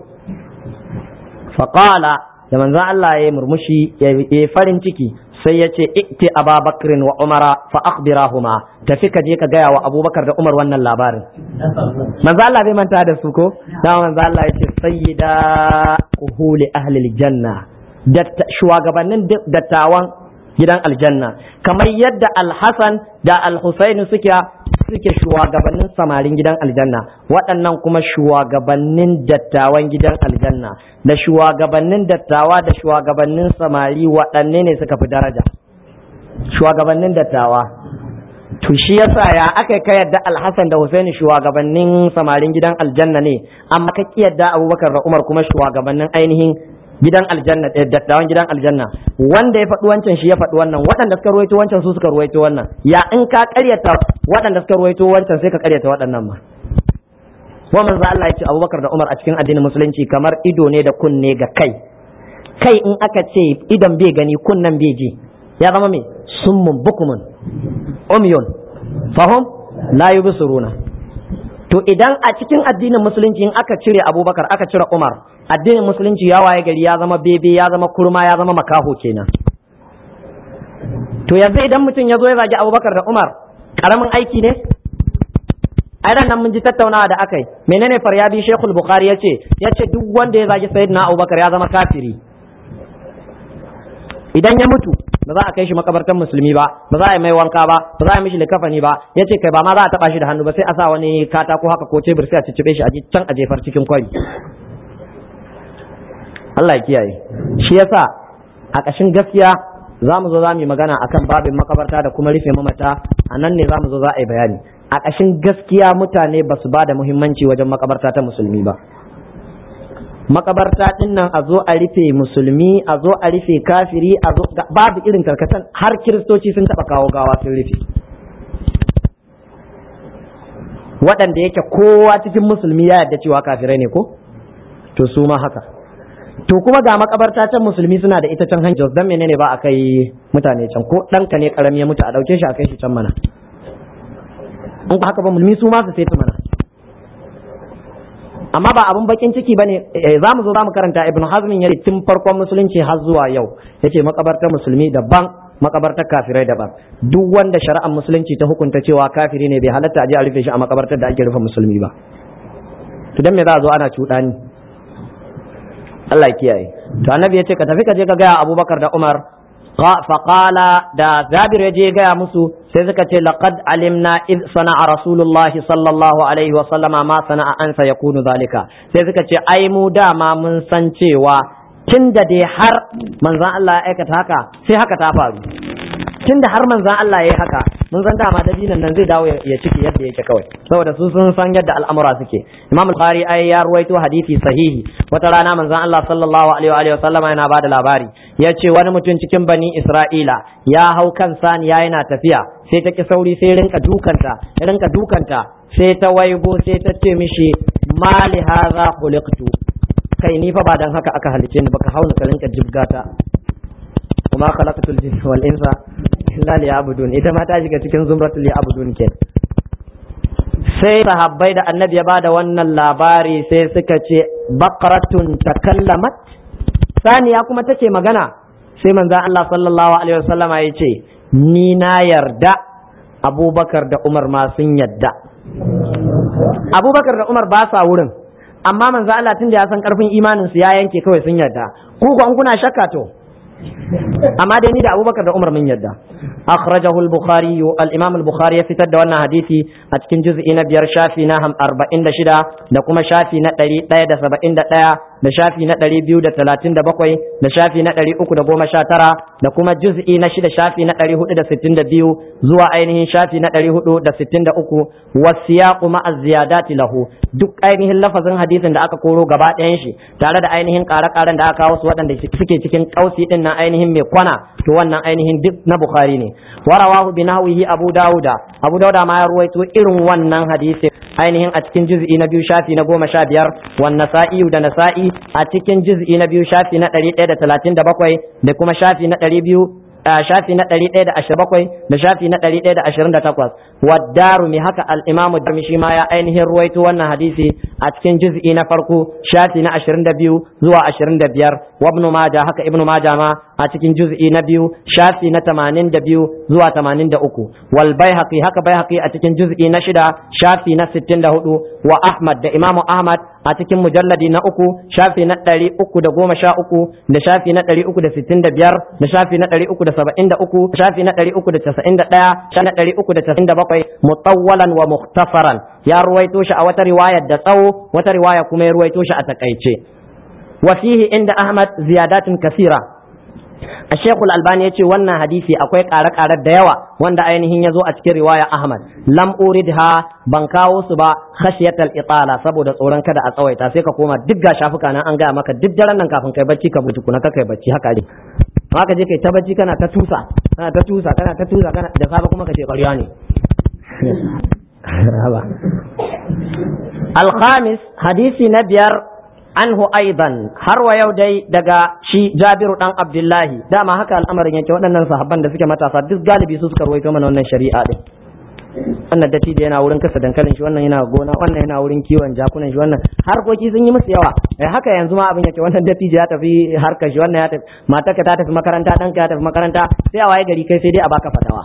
Faqala, da manzon Allah ya murmushi ya farin ciki, sai ya ce ikti ababakrin wa umara fa akhbirahuma, tafi ka je ka gaya wa abubakar da umar wannan labarin. Manzo Allah bai manta da su ko? Da manzo Allah ya ce sayyida uhuli ahli aljanna, shugabannin dattawan gidan aljanna, kamar yadda al-Hasan da al-Husain suke suke shugabannin samarin gidan aljanna, waɗannan kuma shugabannin dattawan gidan aljanna. Da shugabannin dattawa da shugabannin samari waɗanne ne suka fi daraja? Shugabannin dattawa. To shi yasa ya aka ka yadda Al-Hasan da Husaini shugabannin samarin gidan aljanna ne, amma ka ki yadda Abubakar da Umar kuma shugabannin ainihin gidan aljanna, dattawan gidan aljanna. Wanda ya faɗi wancan shi ya faɗi wannan, waɗanda suka ruwaito wancan su suka ruwaito wannan. Ya in ka ƙaryata waɗanda suka ruwaito wancan sai ka ƙaryata waɗannan ma. Wa manzo Allah ya ce Abubakar da Umar a cikin addinin musulunci kamar ido ne da kunne ga kai. Kai in aka ce idan bai gani kunnen bai ji, ya zama me? Summun bukumun umyun fahum la yubsiruna. To idan a cikin addinin musulunci in aka cire Abubakar aka cire Umar, addinin musulunci ya waye gari ya zama bebe, ya zama kurma, ya zama makaho kenan. To yanzu idan mutum ya zo ya zagi Abubakar da Umar, karamin aiki ne? Ai ran nan mun ji tattaunawa da akai, menene Faryabi Sheikhul Bukhari yace yace duk wanda ya zagi Sayyidina Abubakar ya zama kafiri. Idan ya mutu ba za a kai shi makabartan musulmi ba, ba za a yi mai wanka ba, ba za a yi mishi likafani ba, yace kai ba ma za a taba shi da hannu ba, sai a sa wani katako haka ko tebur sai a ciccibe shi a ji can a jefar cikin kwari. Allah ya kiyaye. Shi yasa a ƙashin gaskiya za mu zo za mu yi magana akan babin makabarta da kuma rufe mamata, a nan ne za mu zo za a yi bayani. A ƙashin gaskiya mutane ba su ba da muhimmanci wajen makabarta ta musulmi ba. Makabarta ɗin nan a zo a rufe musulmi, a zo a rufe kafiri, a zo babu irin karkatan, har kiristoci sun taɓa kawo gawa sun rufe. Waɗanda yake kowa cikin musulmi ya yarda cewa kafirai ne ko? To su ma haka. To kuma ga makabarta can musulmi suna da ita can hanjos, dan menene ba a kai mutane can? Ko ɗanka ne ƙarami ya mutu a ɗauke shi a kai shi can mana. In ba haka ba mulmi su ma su sai mana. Amma ba abun bakin ciki bane, za mu zo za mu karanta Ibn Hazm ya tun farkon musulunci har zuwa yau yace makabartar musulmi daban, makabartar kafirai daban. Duk wanda shari'ar musulunci ta hukunta cewa kafiri ne bai halatta a je a rufe shi a makabartar da ake rufe musulmi ba. To dan me za a zo ana cuɗani? Allah ya kiyaye. To annabi ya ce ka tafi ka je ka ga Abubakar da Umar. Faƙala da Jabir ya je gaya musu sai suka ce laqad alimna id sana'a rasulullahi sallallahu alaihi wa sallama ma sana'a an sa yakunu zalika. Sai suka ce ai mu dama mun san cewa tun da dai har manzon Allah ya aikata haka sai haka ta faru. tunda har manzon Allah yayi haka mun san dama dabinan nan zai dawo ya ciki yadda yake kawai saboda su sun san yadda al'amura suke. Imam Bukhari ai ya ruwaito hadisi sahihi wata rana manzon Allah sallallahu alaihi wa alihi wasallama yana bada labari yace wani mutum cikin bani Isra'ila ya hau kan saniya yana tafiya sai ta ki sauri sai rinka dukanta rinka dukanta sai ta waigo sai ta ce mishi mali hadha khuliqtu, kai ni fa ba dan haka aka halice ni baka hauna ka rinka jibgata. kuma khalaqatul jinna wal insa illa liya'budun, ita ma ta shiga cikin zumratul liya'budun ke. Sai sahabbai da annabi ya bada wannan labari sai suka ce baqaratun takallamat, saniya kuma tace magana. Sai manzo Allah sallallahu alaihi wasallama ya ce ni na yarda, Abubakar da Umar ma sun yarda. Abubakar da Umar ba sa wurin, amma manzo Allah tun da ya san karfin imanin su ya yanke kawai sun yarda. Ku ko an kuna shakka to, amma dai ni da Abubakar da Umar mun yarda. Akhrajahu al-Bukhari, al-Imam al-Bukhari ya fitar da wannan hadisi a cikin juz'i na biyar shafi na arba'in da shida da kuma shafi na ɗari ɗaya da saba'in da ɗaya da shafi na ɗari biyu da talatin da bakwai da shafi na ɗari uku da goma sha tara da kuma juz'i na shida shafi na ɗari hudu da sittin da biyu zuwa ainihin shafi na ɗari hudu da sittin da uku. Wasiyaqu ma'a ziyadati lahu, duk ainihin lafazin hadisin da aka koro gaba ɗayan shi tare da ainihin ƙare-ƙaren da aka kawo su waɗanda suke cikin ƙausi ɗin na ainihin mai kwana, to wannan ainihin duk na Bukhari ne. Warawahu bi nahwihi Abu Dawuda, Abu Dawuda ma ya ruwaito irin wannan hadisi ainihin a cikin juz'i na biyu shafi na goma sha biyar, wan Nasa'i da Nasa'i a cikin juz'i na biyu shafi na ɗari ɗaya da talatin da bakwai da kuma shafi na ɗari biyu shafi na ɗari ɗaya da ashirin bakwai da shafi na ɗari ɗaya da ashirin da takwas. Waddarumi haka al-Imamu Darimi shi ma ya ainihin ruwaito wannan hadisi a cikin juz'i na farko shafi na ashirin da biyu zuwa ashirin da biyar. Wa Ibn Majah haka Ibn Majah ma a cikin juz'i na biyu shafi na tamanin da biyu zuwa tamanin da uku. Wal Baihaqi haka Baihaqi a cikin juz'i na shida shafi na sittin da hudu. Wa Ahmad da Imamu Ahmad a cikin mujalladi na uku shafi na ɗari uku da goma sha uku da shafi na ɗari uku da sittin da biyar da shafi na ɗari uku da saba'in da uku, shafi na ɗari uku da casa'in da ɗaya, shafi na ɗari uku da casa'in da bakwai, mutawwalan wa mukhtasaran, ya ruwaito shi a wata riwayar da tsawo, wata riwaya kuma ya ruwaito shi a takaice. Wa fihi inda Ahmad ziyadatun kasira. Sheikh Al-Albani ya ce wannan hadisi akwai ƙare-ƙare da yawa wanda ainihin ya zo a cikin riwaya Ahmad. Lam uridha, ban kawo su ba khashiyatal itala, saboda tsoron kada a tsawaita, sai ka koma duk ga shafuka nan an gaya maka duk daren nan kafin kai bacci ka mutu kuna ka kai bacci haka ne. Haka je kai ta bacci kana ta tusa kana ta tusa kana ta tusa kana da safe kuma ka ce ƙarya ne. Al-khamis, hadisi na biyar, anhu aidan, har wa yau dai daga shi Jabiru dan Abdullahi. Dama haka al'amarin yake, waɗannan sahabban da suke matasa duk galibi su suka ruwaito mana wannan shari'a din. Wannan datti da yana wurin kasa dankalin shi, wannan yana gona, wannan yana wurin kiwon jakunan shi, wannan harkoki sun yi musu yawa. Eh haka yanzu ma abin yake, wannan datti ya tafi harkar shi, wannan ya tafi, matarka ta tafi makaranta, ɗanka ya tafi makaranta, sai a waye gari kai sai dai a baka fatawa.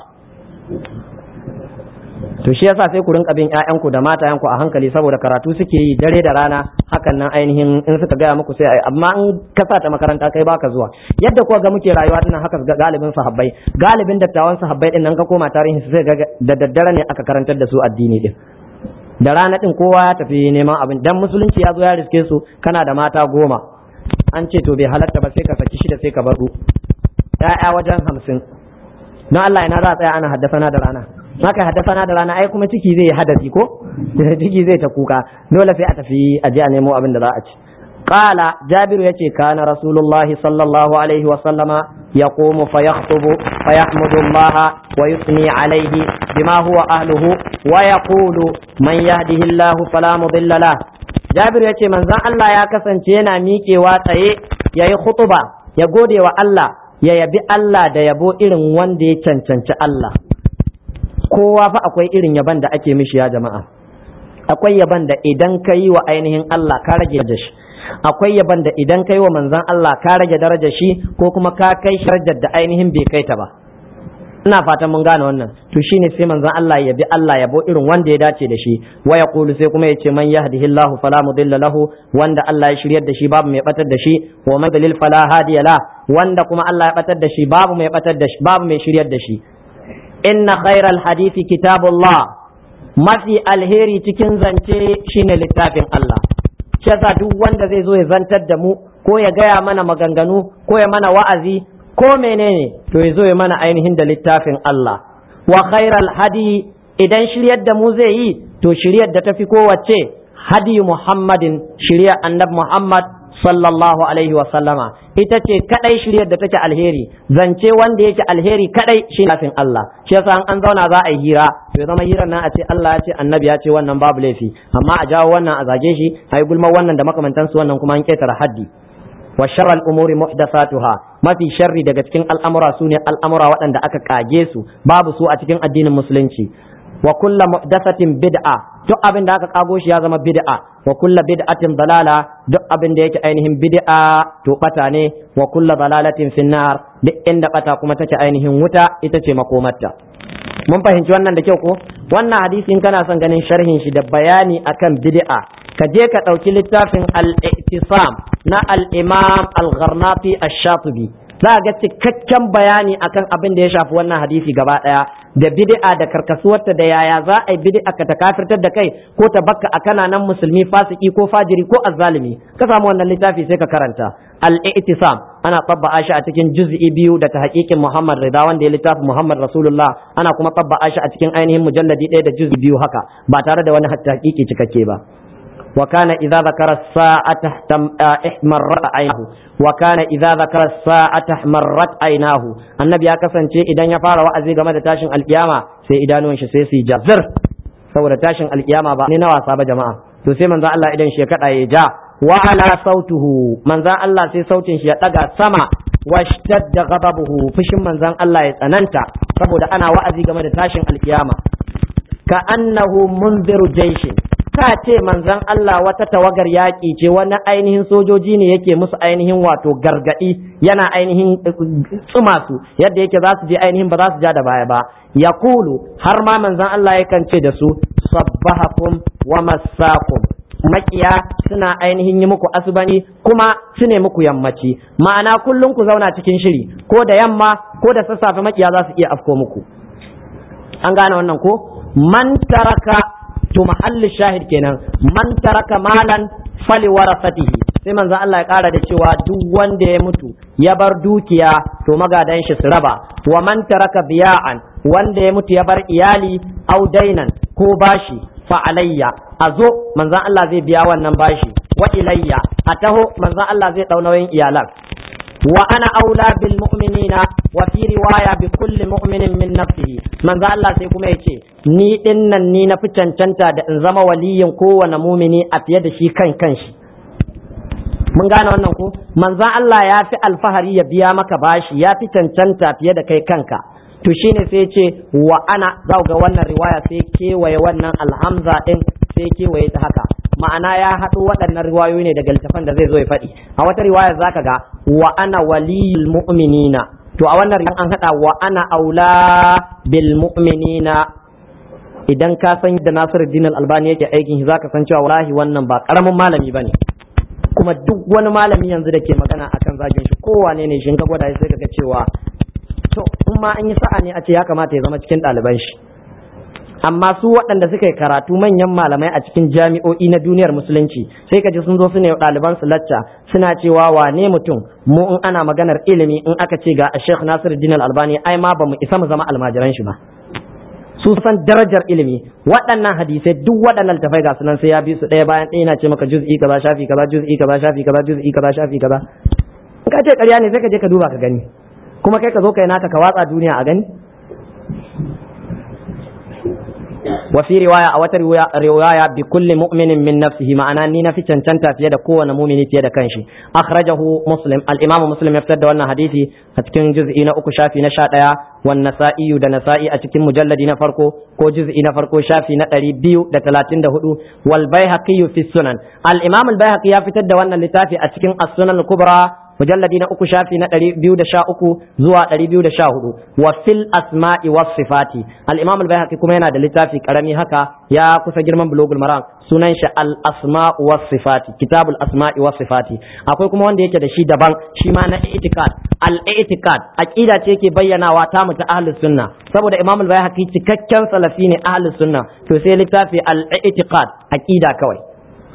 To shi yasa sai ku rinka bin ƴaƴanku da matayanku a hankali, saboda karatu suke yi dare da rana, hakan nan ainihin in suka gaya muku sai ai, amma in ka sa ta makaranta kai baka zuwa. Yadda kuwa ga muke rayuwa dinnan haka galibin sahabbai, galibin dattawan sahabbai din nan ka koma tarihin su sai ga da daddare ne aka karantar da su addini din. Da rana din kowa ya tafi neman abin, dan musulunci ya zo ya riske su, kana da mata goma, an ce to bai halatta ba sai ka saki shida sai ka bar du ƴaƴa wajen hamsin. Don Allah ina za a tsaya ana haddasa da rana. Maka haddasa da rana ai kuma ciki zai hadasi ko ciki zai ta kuka, dole sai a tafi a je a nemo abin da za a ci. Qala Jabiru yace kana Rasulullahi sallallahu alaihi wa sallama yaqumu fa yakhutubu fa yahmudu Allah wa yusni alaihi bima huwa ahluhu wa yaqulu man yahdihillahu fala mudilla lah. Jabiru yace manzon Allah ya kasance yana miƙewa tsaye yayi khutuba, ya gode wa Allah, ya yabi Allah da yabo irin wanda ya cancanci Allah. Kowa fa akwai irin yaban da ake mishi ya jama'a. Akwai yaban da idan ka yi wa ainihin Allah ka rage darajar shi, akwai yaban da idan ka yi wa manzon Allah ka rage darajar shi, ko kuma ka kai darajar da ainihin bai kai ta ba. Ina fatan mun gane wannan. To shine sai manzon Allah ya bi Allah yabo irin wanda ya dace da shi. Wa yaqulu, sai kuma yace man yahdihillahu fala mudilla lahu, wanda Allah ya shiryar da shi babu mai batar da shi, wa man dalil fala hadiya la, wanda kuma Allah ya batar da shi babu mai batar da shi, babu mai shiryar da shi. Inna khairal hadithi kitabullah, mafi alheri cikin zance shine littafin Allah. Shi yasa duk wanda zai zo ya zantar da mu ko ya gaya mana maganganu ko ya mana wa'azi ko menene to yazo ya mana ainihin da littafin Allah wa khairal hadi idan shiryar da mu zai yi to shiryar da tafi kowace hadi Muhammadin shirya annab Muhammad sallallahu alaihi wa sallama ita ce kadai shiryar da take alheri zance wanda yake alheri kadai shi lafin Allah shi yasa an zauna za a yi hira to ya zama hirar nan a ce Allah ya ce annabi ya ce wannan babu laifi amma a jawo wannan a zage shi a yi gulma wannan da makamantansu wannan kuma an ketara haddi wa sharral umuri muhdathatuha mafi sharri daga cikin al'amura sune al'amura waɗanda aka kage su babu su a cikin addinin musulunci wa kullu muhdathatin bid'a duk abin da aka kago shi ya zama bid'a wa kullu bid'atin dalala duk abin da yake ainihin bid'a to bata ne wa kullu dalalatin finnar duk inda bata kuma take ainihin wuta ita ce makomarta mun fahimci wannan da kyau ko wannan hadisin kana son ganin sharhin shi da bayani akan bid'a ka je ka ɗauki littafin al-i'tisam na al-imam al-gharnati ash-shatibi za ga cikakken bayani akan abin da ya shafi wannan hadisi gaba ɗaya da bid'a da karkasuwarta da yaya za a yi bid'a ka ta kafirtar da kai ko ta bakka a kananan musulmi fasiki ko fajiri ko azzalimi ka samu wannan littafi sai ka karanta al-i'tisam ana tabba'a shi a cikin juz'i biyu da ta hakikin Muhammad Rida wanda ya littafi Muhammad Rasulullah ana kuma tabba'a shi a cikin ainihin mujalladi ɗaya da juz'i biyu haka ba tare da wani hatta hakiki cikakke ba وكان إذا ذكر الساعة احمرت عيناه وكان إذا ذكر الساعة احمرت عيناه النبي أكسن شيء إذا يفعل وأزيغ مدى تاشن القيامة سي إدانون شسيسي جزر سورة تاشن القيامة بأني نوى صاب جماعة تسي من ذا الله إذن شيكت أيجا وعلى صوته من ذا الله سي صوت شيكت سما واشتد غضبه فشم من ذا الله يتننت saboda ana wa'azi game da tashin alkiyama ka annahu munziru jaishin ka ce manzon Allah wata tawagar yaƙi ce wani ainihin sojoji ne yake musu ainihin wato gargaɗi yana ainihin tsuma su yadda yake za su je ainihin ba za su ja da baya ba yaqulu har ma manzon Allah yakan ce da su sabbahakum wa massakum makiya suna ainihin yi muku asubani kuma su ne muku yammaci ma'ana kullum ku zauna cikin shiri ko da yamma ko da sassafe makiya za su iya afko muku an gane wannan ko man taraka to mahallin shahid kenan man taraka malan fali warasatihi sai manzo Allah ya kara da cewa duk wanda ya mutu ya bar dukiya to magadan shi su raba wa man taraka biya'an wanda ya mutu ya bar iyali au dainan ko bashi fa alayya azo manzo Allah zai biya wannan bashi wa ilayya ataho manzo Allah zai dau nauyin iyalan wa ana aula bil mu'minina wa fi riwaya bi kulli mu'minin min nafsihi manzo Allah sai kuma yace ni din nan ni na fi cancanta da in zama waliyin kowane mumini a fiye da shi kan kanshi mun gane wannan ko manzo Allah ya fi alfahari ya biya maka bashi ya fi cancanta fiye da kai kanka to shine sai yace wa ana za ga wannan riwaya sai kewaye wannan alhamza din sai kewaye ta haka ma'ana ya haɗo waɗannan riwayoyi ne daga littafan da zai zo ya faɗi a wata riwaya zaka ga wa ana waliyul mu'minina to a wannan riwaya an haɗa wa ana aula bil mu'minina idan ka san yadda Nasiruddin Al-Albani yake aikin shi zaka san cewa wallahi wannan ba karamin malami bane kuma duk wani malami yanzu da ke magana akan zagin shi kowane ne shi ka gwada sai ka ga cewa to in ma an yi sa'a ne a ce ya kamata ya zama cikin ɗaliban shi amma su waɗanda suka yi karatu manyan malamai a cikin jami'o'i na duniyar musulunci sai ka ji sun zo su ne ɗaliban su lacca suna cewa wane mutum mu in ana maganar ilimi in aka ce ga Sheikh Nasiruddin Al-Albani ai ma ba mu isa mu zama almajiran shi ba su san darajar ilimi waɗannan hadisai duk waɗannan tafai ga sunan sai ya bi su ɗaya bayan ɗaya na ce maka juz'i kaza shafi kaza juz'i kaza shafi kaza juz'i kaza shafi kaza in ka ce ƙarya ne sai ka je ka duba ka gani kuma kai ka zo kai naka ka watsa duniya a gani وفي رواية أو رواية بكل مؤمن من نفسه معناه أني في تنتنتا في يد قوة مؤمن في يد كنشي أخرجه مسلم الإمام مسلم يفتد وأن حديثي أتكن جزئين أكو شافي نشاط والنسائي دا نسائي أتكن مجلد نفرقو كو جزئي نفرقو شافي نتري بيو دا تلاتين دا هدو والبيهقي في السنن الإمام البيهقي يفتد وأن لتافي أتكن السنن الكبرى mujalladi na uku shafi na ɗari biyu da sha uku zuwa ɗari biyu da sha hudu wa fil asma'i was sifati al-imam al-bayhaqi kuma yana da littafi karami haka ya kusa girman bulugul maram sunan shi al-asma'u was sifati kitabul asma'i was sifati akwai kuma wanda yake da shi daban shi ma na i'tikad al-i'tikad aqida ce yake bayyanawa ta mu ta ahlus sunna saboda imam al-bayhaqi cikakken salafi ne ahlus sunna to sai littafi al-i'tikad aqida kawai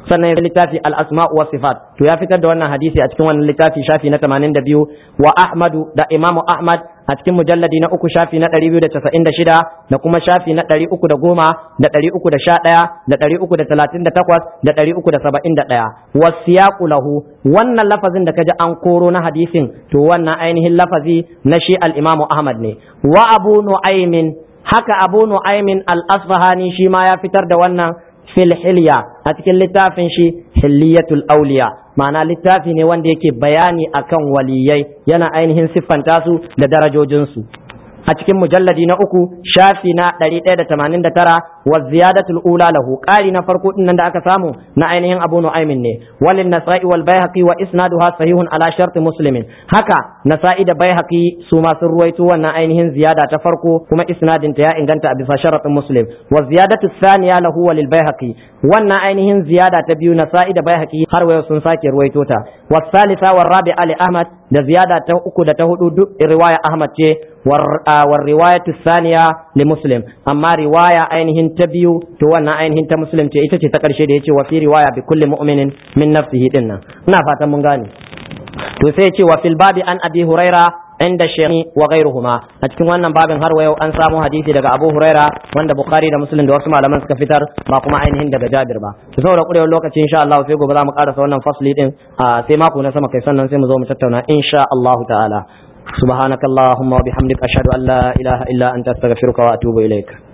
sannan ya littafi al-asma wa sifat to ya fitar da wannan hadisi a cikin wannan littafi shafi na tamanin da biyu wa ahmadu da imamu ahmad a cikin mujalladi na uku shafi na ɗari biyu da casa'in da shida da kuma shafi na ɗari uku da goma da ɗari uku da sha ɗaya da ɗari uku da talatin da takwas da ɗari uku da saba'in da ɗaya wasiyaqu lahu wannan lafazin da kaji an koro na hadisin to wannan ainihin lafazi na shi al-imamu ahmad ne wa abu nu'aymin haka abu nu'aymin al-asfahani shi ma ya fitar da wannan fil hilya a cikin littafin shi hilliyatul auliya ma'ana littafi ne wanda yake bayani akan waliyai yana ainihin siffanta su da darajojinsu a cikin mujalladi na uku shafi na ɗari ɗaya da tamanin da tara wa ziyadatul ula lahu ƙari na farko din nan da aka samu na ainihin abu nu'aymin ne walin nasa'i wal baihaqi wa isnaduha sahihun ala shart muslimin haka nasa'i da baihaqi su ma sun ruwaito wannan ainihin ziyada ta farko kuma isnadin ta ya inganta a bisa sharatin muslim wa ziyadatu thaniya lahu walil baihaqi wannan ainihin ziyada ta biyu nasa'i da baihaqi har wayo sun sake ruwaito ta wa thalitha wa rabi'a li ahmad da ziyada ta uku da ta hudu duk riwaya ahmad ce war riwayatu thaniya li muslim amma riwaya ainihin ta biyu to wannan ainihin ta muslim ce ita ce ta karshe da yace wa fi riwaya bi kulli mu'minin min nafsihi dinnan ina fatan mun gane to sai yace wa fil babi an abi huraira inda shaykhi wa ghayruhuma a cikin wannan babin har wayo an samu hadisi daga abu huraira wanda bukhari da muslim da wasu malaman suka fitar ba kuma ainihin daga jabir ba to saboda kurewar lokaci insha Allah sai gobe za mu karasa wannan fasli din sai mako na sama kai sannan sai mu zo mu tattauna insha Allah ta'ala سبحانك اللهم وبحمدك أشهد أن لا إله إلا أنت أستغفرك وأتوب إليك